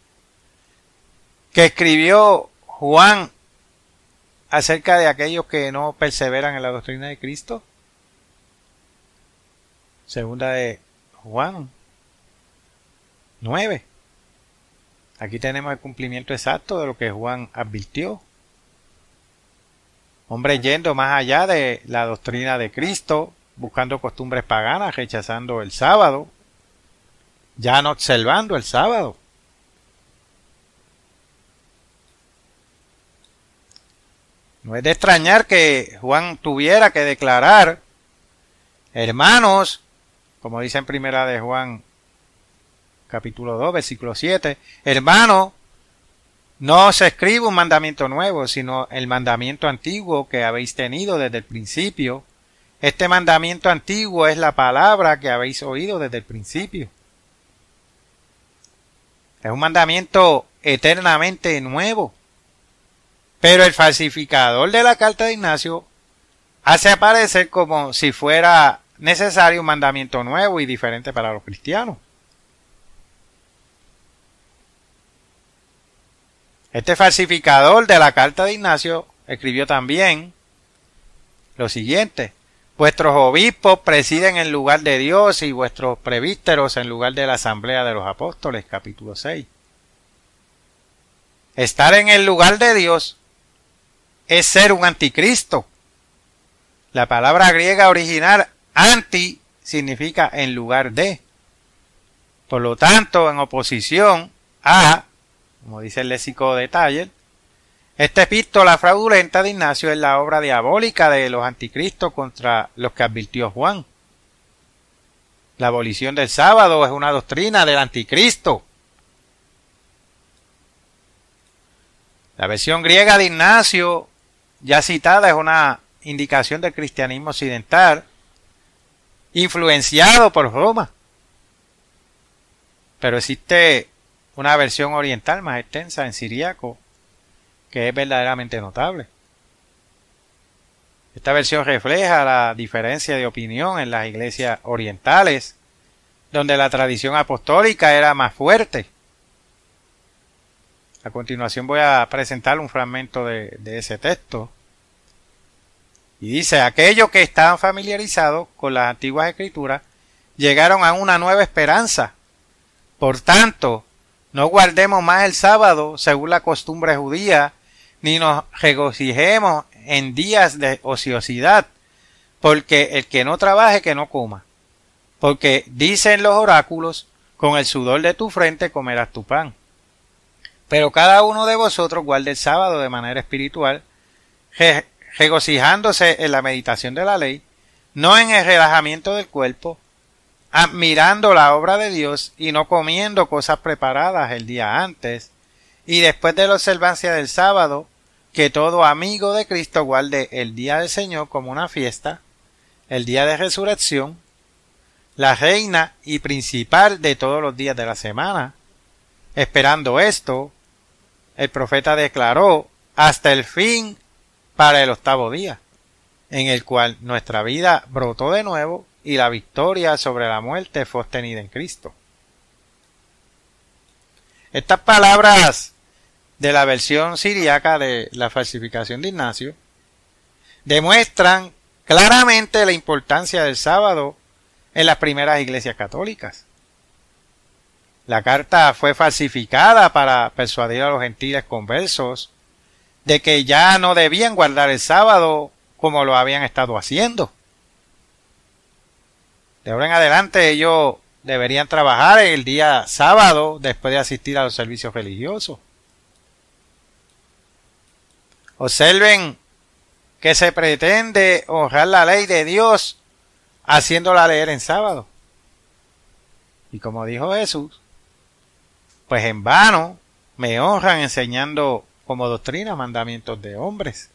que escribió Juan acerca de aquellos que no perseveran en la doctrina de Cristo. Segunda de Juan nueve. Aquí tenemos el cumplimiento exacto de lo que Juan advirtió. Hombres yendo más allá de la doctrina de Cristo, buscando costumbres paganas, rechazando el sábado, ya no observando el sábado. No es de extrañar que Juan tuviera que declarar: hermanos, como dice en primera de Juan capítulo dos, versículo siete, hermano, no os escribo un mandamiento nuevo, sino el mandamiento antiguo que habéis tenido desde el principio. Este mandamiento antiguo es la palabra que habéis oído desde el principio. Es un mandamiento eternamente nuevo. Pero el falsificador de la carta de Ignacio hace aparecer como si fuera necesario un mandamiento nuevo y diferente para los cristianos. Este falsificador de la carta de Ignacio escribió también lo siguiente: vuestros obispos presiden en lugar de Dios y vuestros presbíteros en lugar de la asamblea de los apóstoles, capítulo seis. Estar en el lugar de Dios es ser un anticristo. La palabra griega original anti significa en lugar de. Por lo tanto, en oposición a, como dice el léxico de Taller, esta epístola fraudulenta de Ignacio es la obra diabólica de los anticristos contra los que advirtió Juan. La abolición del sábado es una doctrina del anticristo. La versión griega de Ignacio, ya citada, es una indicación del cristianismo occidental, influenciado por Roma. Pero existe una versión oriental más extensa en siríaco, que es verdaderamente notable. Esta versión refleja la diferencia de opinión en las iglesias orientales, donde la tradición apostólica era más fuerte. A continuación voy a presentar un fragmento de, de ese texto. Y dice: aquellos que estaban familiarizados con las antiguas escrituras llegaron a una nueva esperanza. Por tanto, no guardemos más el sábado según la costumbre judía, ni nos regocijemos en días de ociosidad, porque el que no trabaje, que no coma. Porque dicen los oráculos: con el sudor de tu frente comerás tu pan. Pero cada uno de vosotros guarde el sábado de manera espiritual, regocijándose en la meditación de la ley, no en el relajamiento del cuerpo, admirando la obra de Dios y no comiendo cosas preparadas el día antes, y después de la observancia del sábado, que todo amigo de Cristo guarde el día del Señor como una fiesta, el día de resurrección, la reina y principal de todos los días de la semana. Esperando esto, el profeta declaró: hasta el fin para el octavo día, en el cual nuestra vida brotó de nuevo y la victoria sobre la muerte fue obtenida en Cristo. Estas palabras de la versión siríaca de la falsificación de Ignacio demuestran claramente la importancia del sábado en las primeras iglesias católicas. La carta fue falsificada para persuadir a los gentiles conversos de que ya no debían guardar el sábado como lo habían estado haciendo. De ahora en adelante ellos deberían trabajar el día sábado después de asistir a los servicios religiosos. Observen que se pretende honrar la ley de Dios haciéndola leer en sábado. Y como dijo Jesús, pues en vano me honran enseñando como doctrina mandamientos de hombres.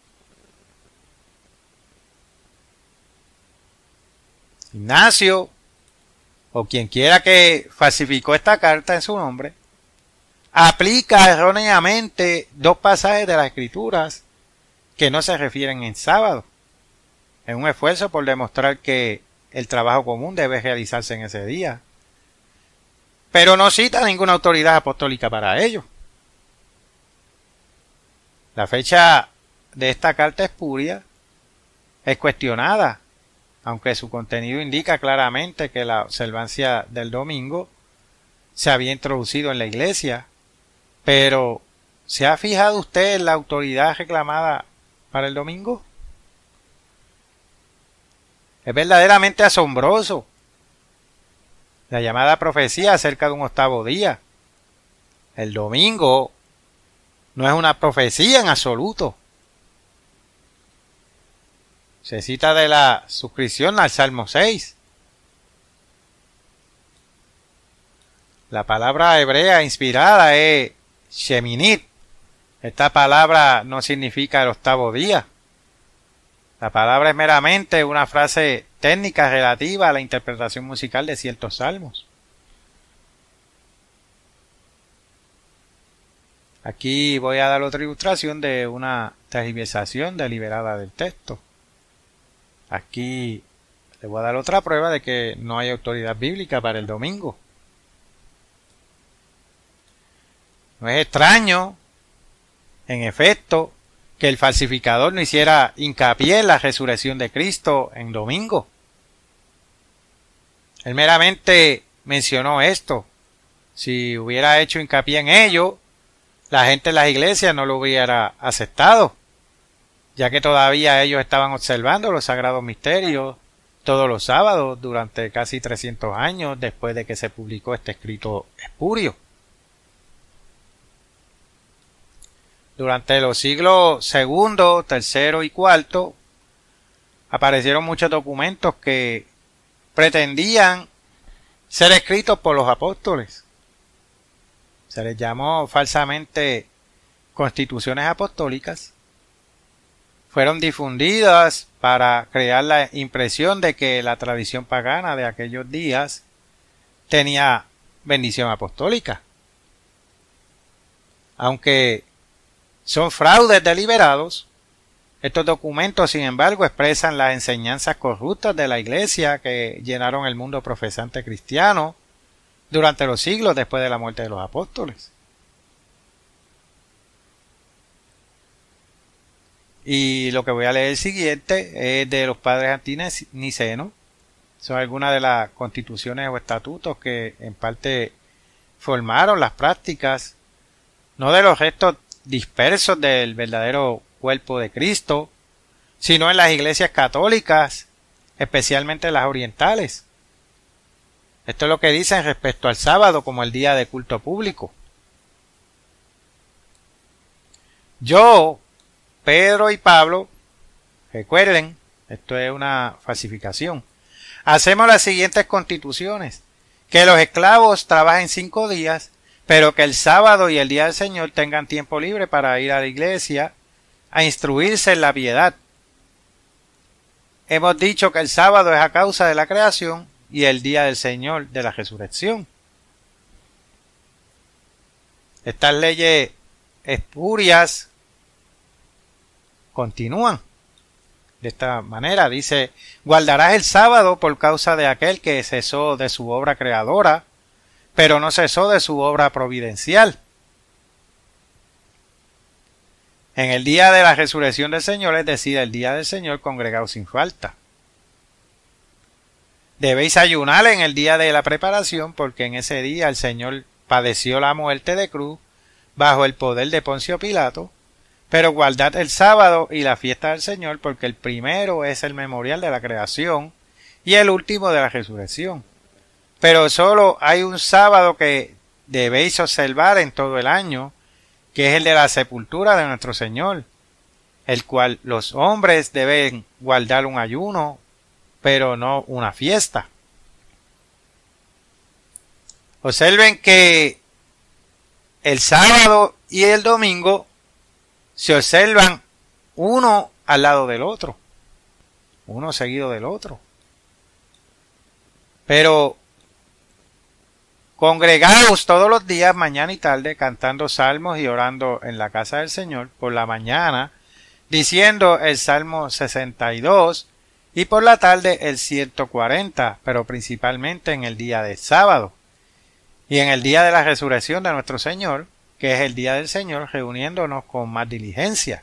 Ignacio, o quien quiera que falsificó esta carta en su nombre, aplica erróneamente dos pasajes de las Escrituras que no se refieren en sábado, en un esfuerzo por demostrar que el trabajo común debe realizarse en ese día, pero no cita ninguna autoridad apostólica para ello. La fecha de esta carta espuria es cuestionada, aunque su contenido indica claramente que la observancia del domingo se había introducido en la iglesia. Pero, ¿se ha fijado usted en la autoridad reclamada para el domingo? Es verdaderamente asombroso la llamada profecía acerca de un octavo día. El domingo no es una profecía en absoluto. Se cita de la suscripción al Salmo seis. La palabra hebrea inspirada es Sheminit. Esta palabra no significa el octavo día. La palabra es meramente una frase técnica relativa a la interpretación musical de ciertos salmos. Aquí voy a dar otra ilustración de una tergiversación deliberada del texto. Aquí le voy a dar otra prueba de que no hay autoridad bíblica para el domingo. No es extraño, en efecto, que el falsificador no hiciera hincapié en la resurrección de Cristo en domingo. Él meramente mencionó esto. Si hubiera hecho hincapié en ello, la gente en las iglesias no lo hubiera aceptado, ya que todavía ellos estaban observando los sagrados misterios todos los sábados durante casi trescientos años después de que se publicó este escrito espurio. Durante los siglos segundo, tercero y cuarto aparecieron muchos documentos que pretendían ser escritos por los apóstoles. Se les llamó falsamente constituciones apostólicas fueron difundidas para crear la impresión de que la tradición pagana de aquellos días tenía bendición apostólica. Aunque son fraudes deliberados, estos documentos, sin embargo, expresan las enseñanzas corruptas de la Iglesia que llenaron el mundo profesante cristiano durante los siglos después de la muerte de los apóstoles. Y lo que voy a leer siguiente es de los padres antinicenos. Son algunas de las constituciones o estatutos que en parte formaron las prácticas, no de los restos dispersos del verdadero cuerpo de Cristo, sino en las iglesias católicas, especialmente las orientales. Esto es lo que dicen respecto al sábado como el día de culto público. Yo, Pedro y Pablo, recuerden, esto es una falsificación, hacemos las siguientes constituciones: que los esclavos trabajen cinco días, pero que el sábado y el día del Señor tengan tiempo libre para ir a la iglesia a instruirse en la piedad. Hemos dicho que el sábado es a causa de la creación y el día del Señor de la resurrección. Estas leyes espurias continúan de esta manera. Dice: guardarás el sábado por causa de aquel que cesó de su obra creadora, pero no cesó de su obra providencial. En el día de la resurrección del Señor, es decir, el día del Señor, congregaos sin falta. Debéis ayunar en el día de la preparación, porque en ese día el Señor padeció la muerte de cruz bajo el poder de Poncio Pilato, pero guardad el sábado y la fiesta del Señor, porque el primero es el memorial de la creación y el último de la resurrección. Pero solo hay un sábado que debéis observar en todo el año, que es el de la sepultura de nuestro Señor, el cual los hombres deben guardar un ayuno, pero no una fiesta. Observen que el sábado y el domingo se observan uno al lado del otro, uno seguido del otro. Pero congregaos todos los días, mañana y tarde, cantando salmos y orando en la casa del Señor, por la mañana, diciendo el Salmo sesenta y dos, y por la tarde el ciento cuarenta, pero principalmente en el día del sábado, y en el día de la resurrección de nuestro Señor, que es el día del Señor, reuniéndonos con más diligencia.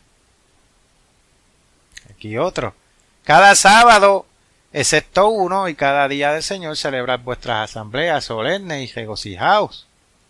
Aquí otro. Cada sábado, excepto uno, y cada día del Señor celebrad vuestras asambleas solemnes y regocijaos.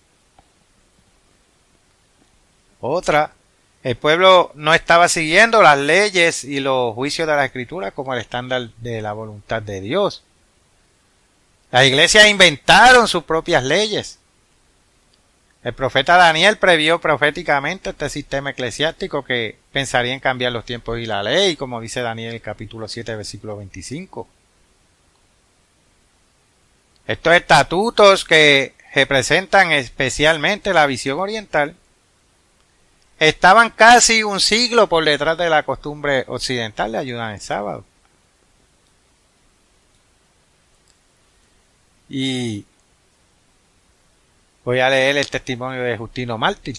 Otra. El pueblo no estaba siguiendo las leyes y los juicios de la Escritura como el estándar de la voluntad de Dios. Las iglesias inventaron sus propias leyes. El profeta Daniel previó proféticamente este sistema eclesiástico que pensaría en cambiar los tiempos y la ley, como dice Daniel capítulo siete, versículo veinticinco. Estos estatutos, que representan especialmente la visión oriental, estaban casi un siglo por detrás de la costumbre occidental de ayunar el sábado. Y voy a leer el testimonio de Justino Mártir.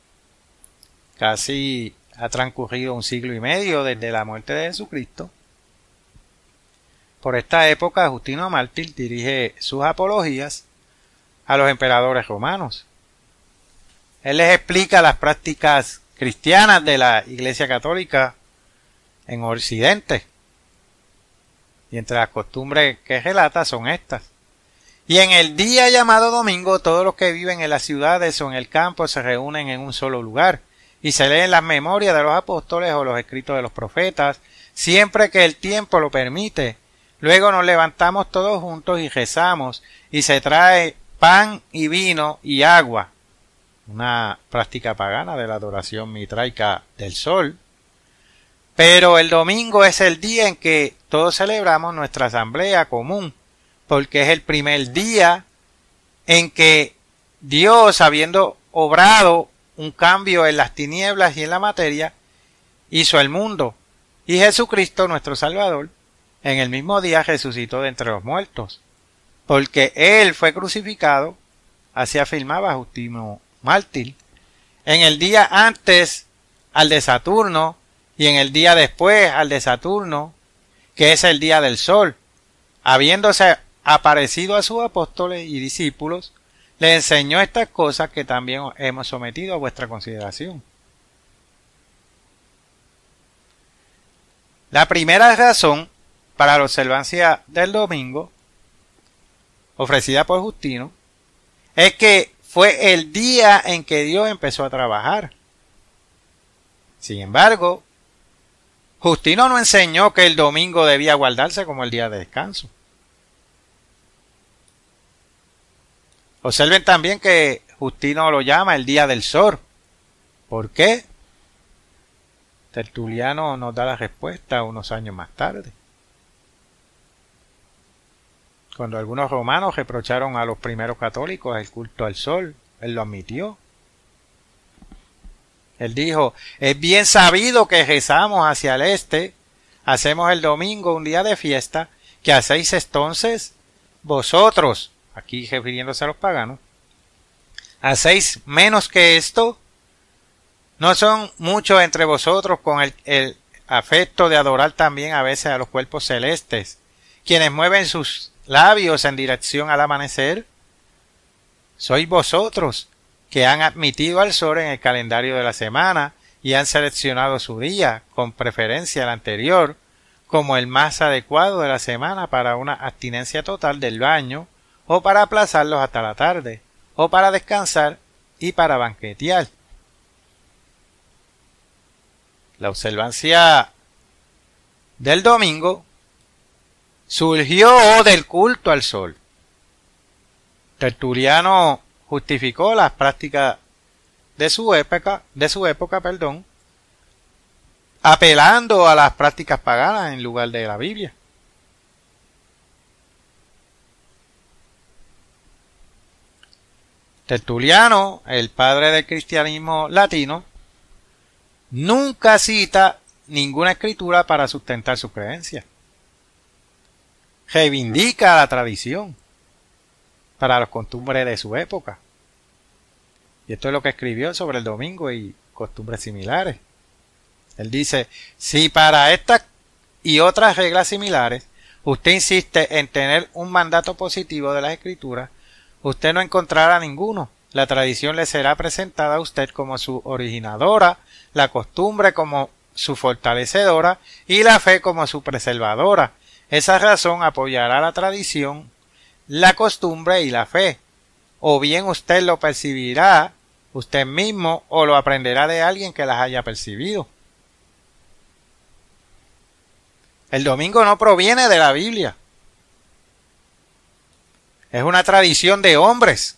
Casi ha transcurrido un siglo y medio desde la muerte de Jesucristo. Por esta época, Justino Mártir dirige sus apologías a los emperadores romanos. Él les explica las prácticas cristianas de la Iglesia Católica en Occidente. Y entre las costumbres que relata son estas. Y en el día llamado domingo, todos los que viven en las ciudades o en el campo se reúnen en un solo lugar y se leen las memorias de los apóstoles o los escritos de los profetas, siempre que el tiempo lo permite. Luego nos levantamos todos juntos y rezamos, y se trae pan y vino y agua, una práctica pagana de la adoración mitraica del sol. Pero el domingo es el día en que todos celebramos nuestra asamblea común, porque es el primer día en que Dios, habiendo obrado un cambio en las tinieblas y en la materia, hizo el mundo. Y Jesucristo, nuestro Salvador, en el mismo día resucitó de entre los muertos, porque Él fue crucificado, así afirmaba Justino Mártir, en el día antes al de Saturno y en el día después al de Saturno, que es el día del sol, habiéndose aparecido a sus apóstoles y discípulos, les enseñó estas cosas que también hemos sometido a vuestra consideración. La primera razón para la observancia del domingo, ofrecida por Justino, es que fue el día en que Dios empezó a trabajar. Sin embargo, Justino no enseñó que el domingo debía guardarse como el día de descanso. Observen también que Justino lo llama el día del sol. ¿Por qué? Tertuliano nos da la respuesta unos años más tarde, cuando algunos romanos reprocharon a los primeros católicos el culto al sol. Él lo admitió. Él dijo: es bien sabido que rezamos hacia el este, hacemos el domingo un día de fiesta, que hacéis entonces vosotros, aquí refiriéndose a los paganos, hacéis menos que esto. ¿No son muchos entre vosotros con el, el afecto de adorar también a veces a los cuerpos celestes, quienes mueven sus labios en dirección al amanecer? Sois vosotros que han admitido al sol en el calendario de la semana y han seleccionado su día, con preferencia al anterior, como el más adecuado de la semana para una abstinencia total del baño, o para aplazarlos hasta la tarde, o para descansar y para banquetear. La observancia del domingo surgió del culto al sol. Tertuliano justificó las prácticas de su época, de su época, perdón, apelando a las prácticas paganas en lugar de la Biblia. Tertuliano, el padre del cristianismo latino, nunca cita ninguna escritura para sustentar su creencia. Reivindica la tradición para las costumbres de su época. Y esto es lo que escribió sobre el domingo y costumbres similares. Él dice: si para estas y otras reglas similares usted insiste en tener un mandato positivo de las escrituras, usted no encontrará ninguno. La tradición le será presentada a usted como su originadora, la costumbre como su fortalecedora y la fe como su preservadora. Esa razón apoyará la tradición, la costumbre y la fe. O bien usted lo percibirá usted mismo o lo aprenderá de alguien que las haya percibido. El domingo no proviene de la Biblia. Es una tradición de hombres.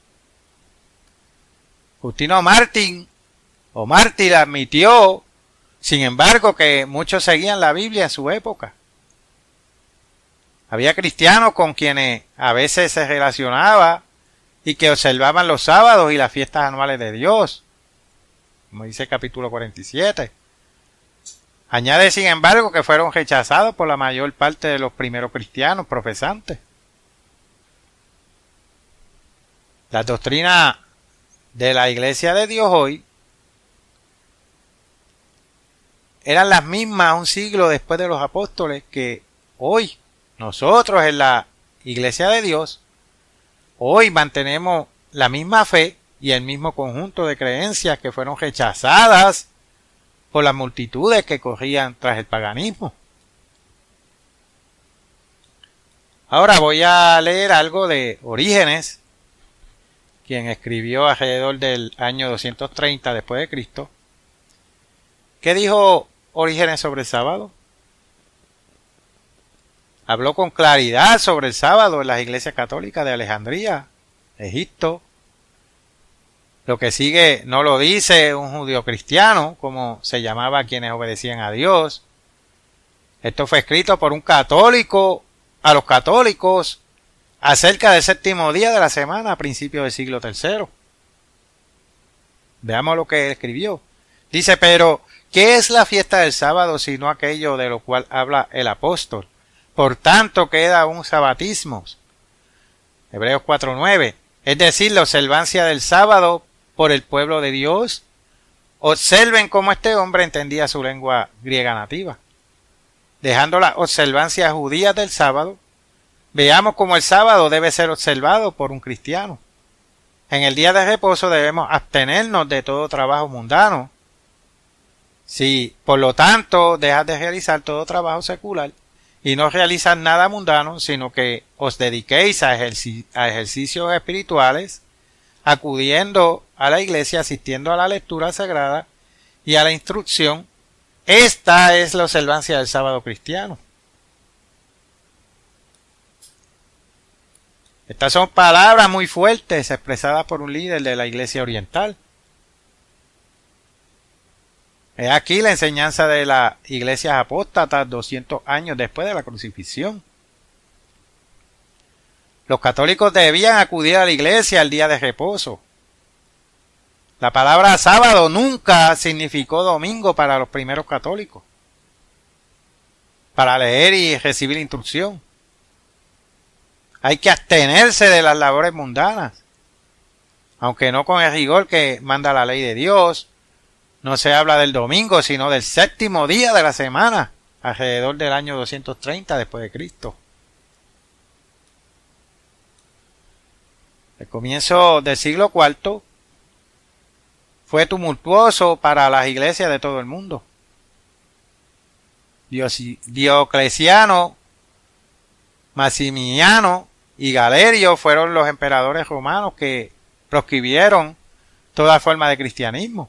Justino Mártir o Mártir admitió, sin embargo, que muchos seguían la Biblia en su época. Había cristianos con quienes a veces se relacionaba y que observaban los sábados y las fiestas anuales de Dios, como dice el capítulo cuarenta y siete. Añade, sin embargo, que fueron rechazados por la mayor parte de los primeros cristianos profesantes. Las doctrinas de la Iglesia de Dios hoy eran las mismas un siglo después de los apóstoles que hoy. Nosotros en la Iglesia de Dios hoy mantenemos la misma fe y el mismo conjunto de creencias que fueron rechazadas por las multitudes que corrían tras el paganismo. Ahora voy a leer algo de Orígenes, quien escribió alrededor del año doscientos treinta después de Cristo. ¿Qué dijo Orígenes sobre el sábado? Habló con claridad sobre el sábado en las iglesias católicas de Alejandría, Egipto. Lo que sigue no lo dice un judío cristiano, como se llamaba a quienes obedecían a Dios. Esto fue escrito por un católico a los católicos acerca del séptimo día de la semana a principios del siglo tercero. Veamos lo que él escribió. Dice, pero, ¿qué es la fiesta del sábado sino aquello de lo cual habla el apóstol? Por tanto, queda aún sabatismos. Hebreos cuatro nueve. Es decir, la observancia del sábado por el pueblo de Dios. Observen cómo este hombre entendía su lengua griega nativa. Dejando las observancias judías del sábado, veamos cómo el sábado debe ser observado por un cristiano. En el día de reposo debemos abstenernos de todo trabajo mundano. Si, por lo tanto, dejas de realizar todo trabajo secular y no realizas nada mundano, sino que os dediquéis a, ejerci a ejercicios espirituales, acudiendo a la iglesia, asistiendo a la lectura sagrada y a la instrucción, esta es la observancia del sábado cristiano. Estas son palabras muy fuertes expresadas por un líder de la Iglesia Oriental. Es aquí la enseñanza de las iglesias apóstatas doscientos años después de la crucifixión. Los católicos debían acudir a la iglesia el día de reposo. La palabra sábado nunca significó domingo para los primeros católicos, para leer y recibir instrucción. Hay que abstenerse de las labores mundanas, aunque no con el rigor que manda la ley de Dios. No se habla del domingo, sino del séptimo día de la semana, alrededor del año doscientos treinta después de Cristo. El comienzo del siglo cuarto fue tumultuoso para las iglesias de todo el mundo. Diocleciano, Maximiano y Galerio fueron los emperadores romanos que proscribieron toda forma de cristianismo.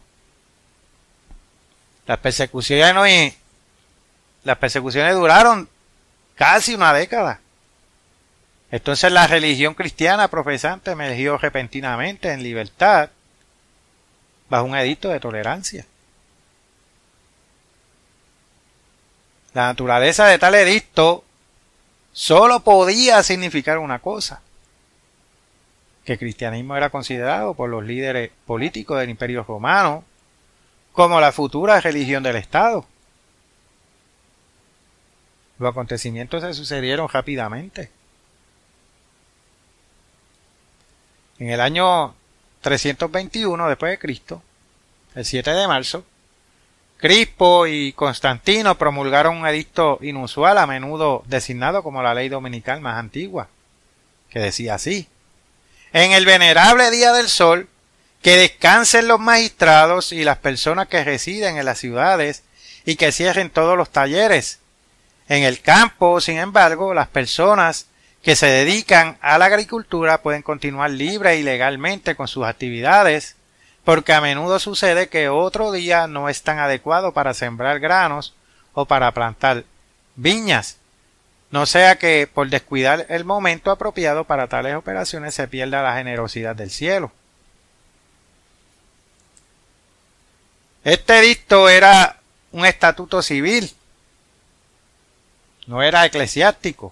Las persecuciones, las persecuciones duraron casi una década. Entonces la religión cristiana profesante emergió repentinamente en libertad bajo un edicto de tolerancia. La naturaleza de tal edicto solo podía significar una cosa: que el cristianismo era considerado por los líderes políticos del Imperio Romano como la futura religión del Estado. Los acontecimientos se sucedieron rápidamente. En el año trescientos veintiuno después de Cristo, el siete de marzo, Crispo y Constantino promulgaron un edicto inusual, a menudo designado como la ley dominical más antigua, que decía así: en el venerable día del sol, que descansen los magistrados y las personas que residen en las ciudades y que cierren todos los talleres. En el campo, sin embargo, las personas que se dedican a la agricultura pueden continuar libre y legalmente con sus actividades, porque a menudo sucede que otro día no es tan adecuado para sembrar granos o para plantar viñas, no sea que por descuidar el momento apropiado para tales operaciones se pierda la generosidad del cielo. Este edicto era un estatuto civil, no era eclesiástico.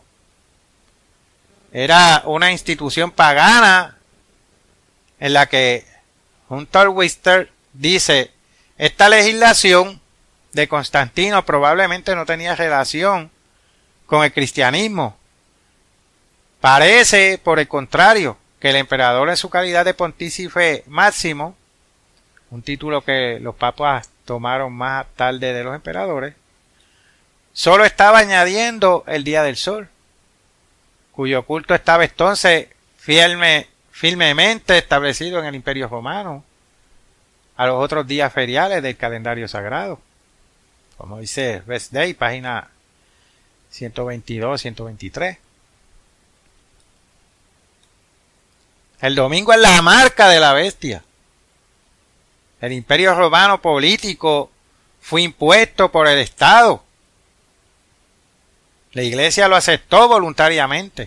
Era una institución pagana en la que Hunter Wister dice: esta legislación de Constantino probablemente no tenía relación con el cristianismo. Parece, por el contrario, que el emperador, en su calidad de pontífice máximo, un título que los papas tomaron más tarde de los emperadores, solo estaba añadiendo el día del sol, cuyo culto estaba entonces firme, firmemente establecido en el Imperio Romano, a los otros días feriales del calendario sagrado, como dice Rest Day, página ciento veintidós a ciento veintitrés. El domingo es la marca de la bestia. El Imperio Romano político fue impuesto por el Estado. La Iglesia lo aceptó voluntariamente.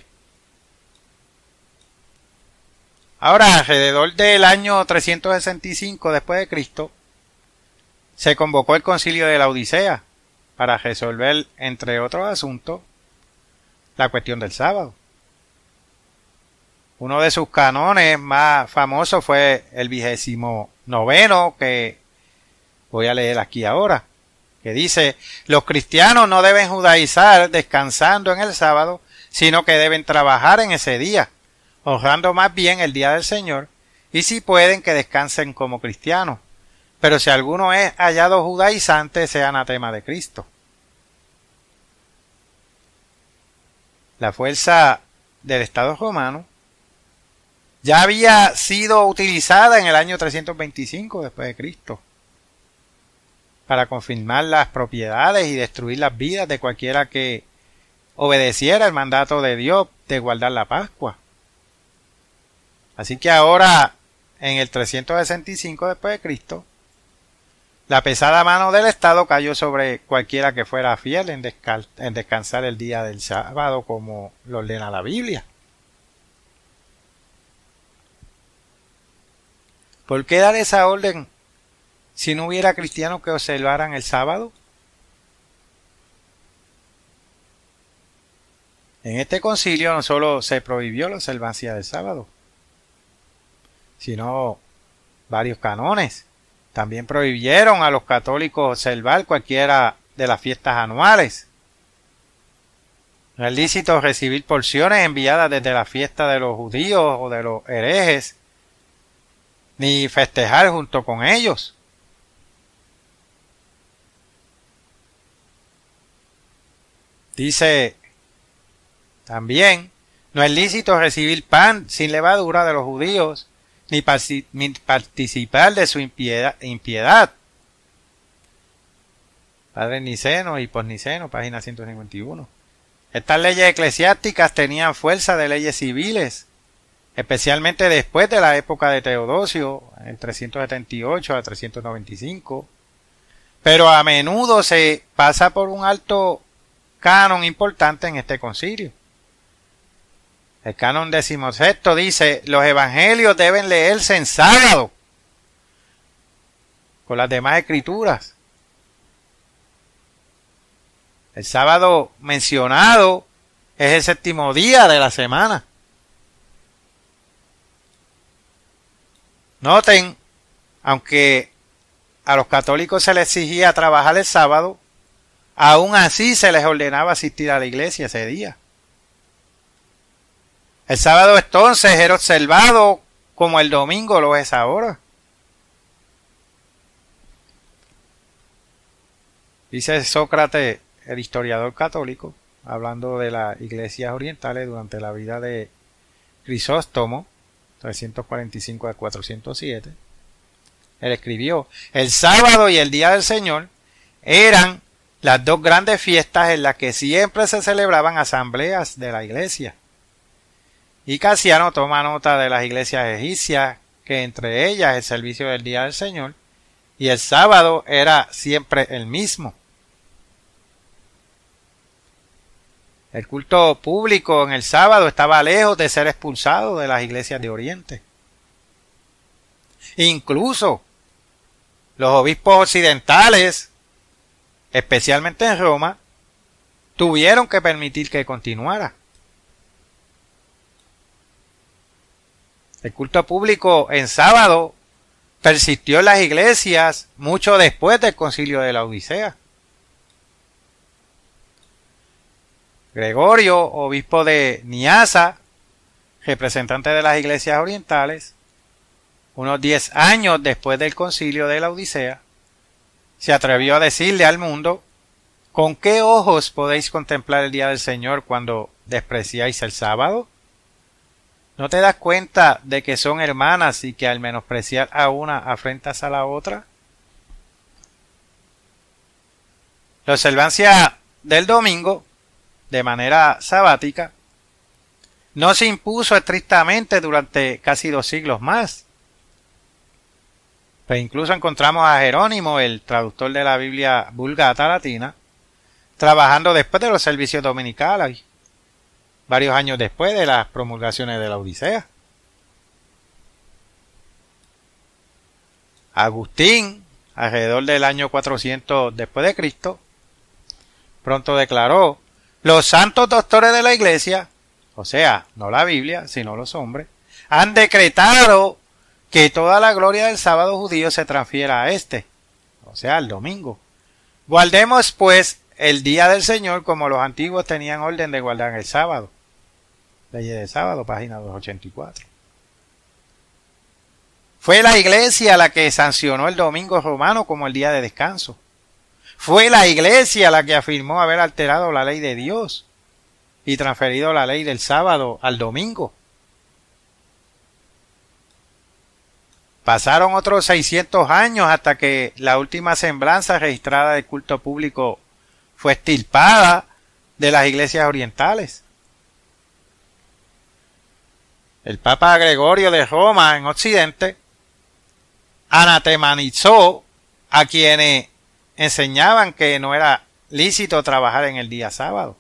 Ahora, alrededor del año trescientos sesenta y cinco después de Cristo, se convocó el Concilio de la Odisea para resolver, entre otros asuntos, la cuestión del sábado. Uno de sus canones más famosos fue el vigésimo noveno, que voy a leer aquí ahora, que dice: los cristianos no deben judaizar descansando en el sábado, sino que deben trabajar en ese día, honrando más bien el día del Señor, y si pueden que descansen como cristianos. Pero si alguno es hallado judaizante, sea anatema de Cristo. La fuerza del Estado romano ya había sido utilizada en el año trescientos veinticinco después de Cristo para confirmar las propiedades y destruir las vidas de cualquiera que obedeciera el mandato de Dios de guardar la Pascua. Así que ahora, en el trescientos sesenta y cinco después de Cristo, la pesada mano del Estado cayó sobre cualquiera que fuera fiel en, descal- en descansar el día del sábado como lo ordena la Biblia. ¿Por qué dar esa orden si no hubiera cristianos que observaran el sábado? En este concilio no solo se prohibió la observancia del sábado, sino varios canones. También prohibieron a los católicos observar cualquiera de las fiestas anuales. No es lícito recibir porciones enviadas desde la fiesta de los judíos o de los herejes, ni festejar junto con ellos. Dice también: no es lícito recibir pan sin levadura de los judíos, ni participar de su impiedad. impiedad. Padre Niceno y Posniceno, página ciento cincuenta y uno. Estas leyes eclesiásticas tenían fuerza de leyes civiles, especialmente después de la época de Teodosio, en trescientos setenta y ocho a trescientos noventa y cinco, pero a menudo se pasa por un alto canon importante en este concilio. El canon decimosexto dice: los evangelios deben leerse en sábado con las demás escrituras. El sábado mencionado es el séptimo día de la semana. Noten, aunque a los católicos se les exigía trabajar el sábado, aún así se les ordenaba asistir a la iglesia ese día. El sábado entonces era observado como el domingo lo es ahora. Dice Sócrates, el historiador católico, hablando de las iglesias orientales durante la vida de Crisóstomo, trescientos cuarenta y cinco a cuatrocientos siete. Él escribió: el sábado y el día del Señor eran las dos grandes fiestas en las que siempre se celebraban asambleas de la iglesia. Y Casiano toma nota de las iglesias egipcias, que entre ellas el servicio del día del Señor y el sábado era siempre el mismo. El culto público en el sábado estaba lejos de ser expulsado de las iglesias de Oriente. Incluso los obispos occidentales, especialmente en Roma, tuvieron que permitir que continuara. El culto público en sábado persistió en las iglesias mucho después del concilio de la Odisea. Gregorio, obispo de Niasa, representante de las iglesias orientales, unos diez años después del concilio de la Odisea, se atrevió a decirle al mundo: ¿con qué ojos podéis contemplar el día del Señor cuando despreciáis el sábado? ¿No te das cuenta de que son hermanas y que al menospreciar a una afrentas a la otra? La observancia del domingo, de manera sabática, no se impuso estrictamente durante casi dos siglos más. Pues incluso encontramos a Jerónimo, el traductor de la Biblia Vulgata Latina, trabajando después de los servicios dominicales, varios años después de las promulgaciones de la Odisea. Agustín, alrededor del año cuatrocientos después de Cristo, pronto declaró: los santos doctores de la Iglesia o sea, no la Biblia, sino los hombres, han decretado que toda la gloria del sábado judío se transfiera a este, o sea, al domingo. Guardemos pues el día del Señor como los antiguos tenían orden de guardar el sábado. Leyes de sábado, página doscientos ochenta y cuatro. Fue la iglesia la que sancionó el domingo romano como el día de descanso. Fue la iglesia la que afirmó haber alterado la ley de Dios y transferido la ley del sábado al domingo. Pasaron otros seiscientos años hasta que la última semblanza registrada de culto público fue extirpada de las iglesias orientales. El Papa Gregorio de Roma en Occidente anatemanizó a quienes enseñaban que no era lícito trabajar en el día sábado.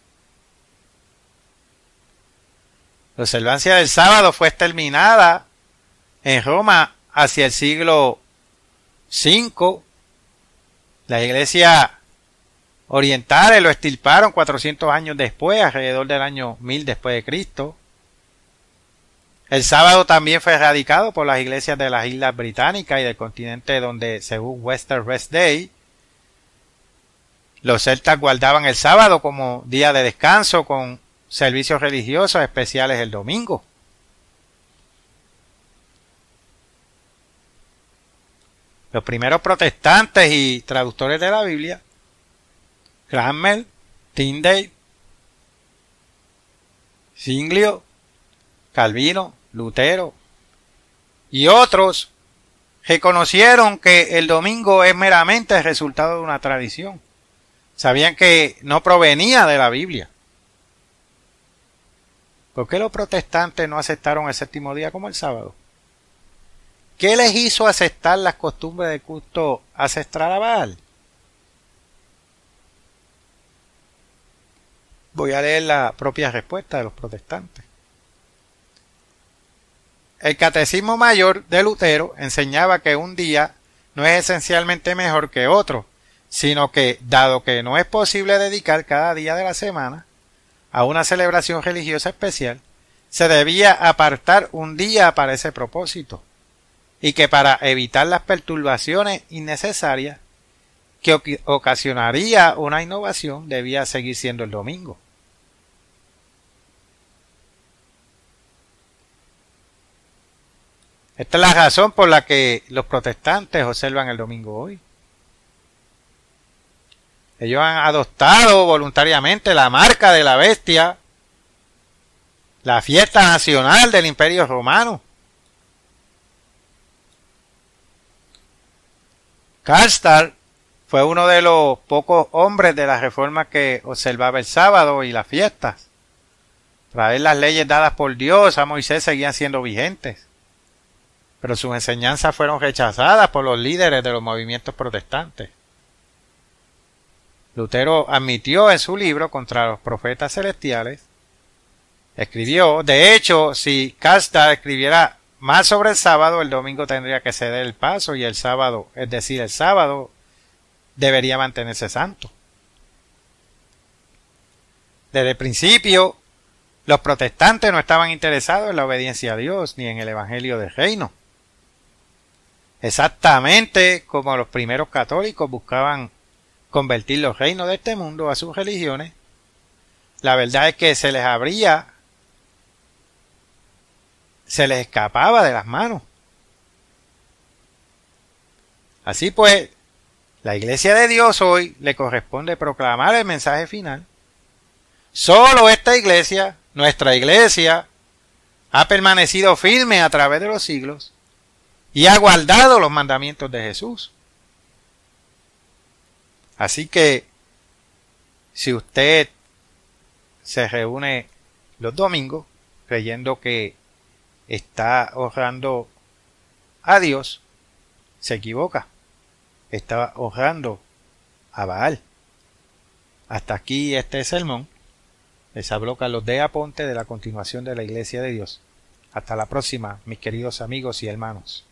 La observancia del sábado fue exterminada en Roma hacia el siglo cinco. Las iglesias orientales lo extirparon cuatrocientos años después, alrededor del año mil después de Cristo. El sábado también fue erradicado por las iglesias de las islas británicas y del continente donde, según Western Rest Day, los celtas guardaban el sábado como día de descanso con servicios religiosos especiales el domingo. Los primeros protestantes y traductores de la Biblia, Cranmer, Tyndale, Zwinglio, Calvino, Lutero y otros, reconocieron que el domingo es meramente el resultado de una tradición. Sabían que no provenía de la Biblia. ¿Por qué los protestantes no aceptaron el séptimo día como el sábado? ¿Qué les hizo aceptar las costumbres de culto ancestral a Baal? Voy a leer la propia respuesta de los protestantes. El Catecismo Mayor de Lutero enseñaba que un día no es esencialmente mejor que otro, sino que, dado que no es posible dedicar cada día de la semana a una celebración religiosa especial, se debía apartar un día para ese propósito, y que para evitar las perturbaciones innecesarias que ocasionaría una innovación debía seguir siendo el domingo. Esta es la razón por la que los protestantes observan el domingo hoy. Ellos han adoptado voluntariamente la marca de la bestia, la fiesta nacional del Imperio Romano. Karlstadt fue uno de los pocos hombres de la Reforma que observaba el sábado y las fiestas. Para él las leyes dadas por Dios a Moisés seguían siendo vigentes, pero sus enseñanzas fueron rechazadas por los líderes de los movimientos protestantes. Lutero admitió en su libro Contra los profetas celestiales, escribió, de hecho, si Karlstadt escribiera más sobre el sábado, el domingo tendría que ceder el paso y el sábado, es decir, el sábado, debería mantenerse santo. Desde el principio, los protestantes no estaban interesados en la obediencia a Dios ni en el evangelio del reino. Exactamente como los primeros católicos buscaban convertir los reinos de este mundo a sus religiones, la verdad es que se les abría, se les escapaba de las manos. Así pues, la Iglesia de Dios hoy le corresponde proclamar el mensaje final. Solo esta Iglesia, nuestra Iglesia, ha permanecido firme a través de los siglos y ha guardado los mandamientos de Jesús. Así que, si usted se reúne los domingos creyendo que está honrando a Dios, se equivoca. Está honrando a Baal. Hasta aquí este sermón. Les habló Carlos D. Aponte de la continuación de la Iglesia de Dios. Hasta la próxima, mis queridos amigos y hermanos.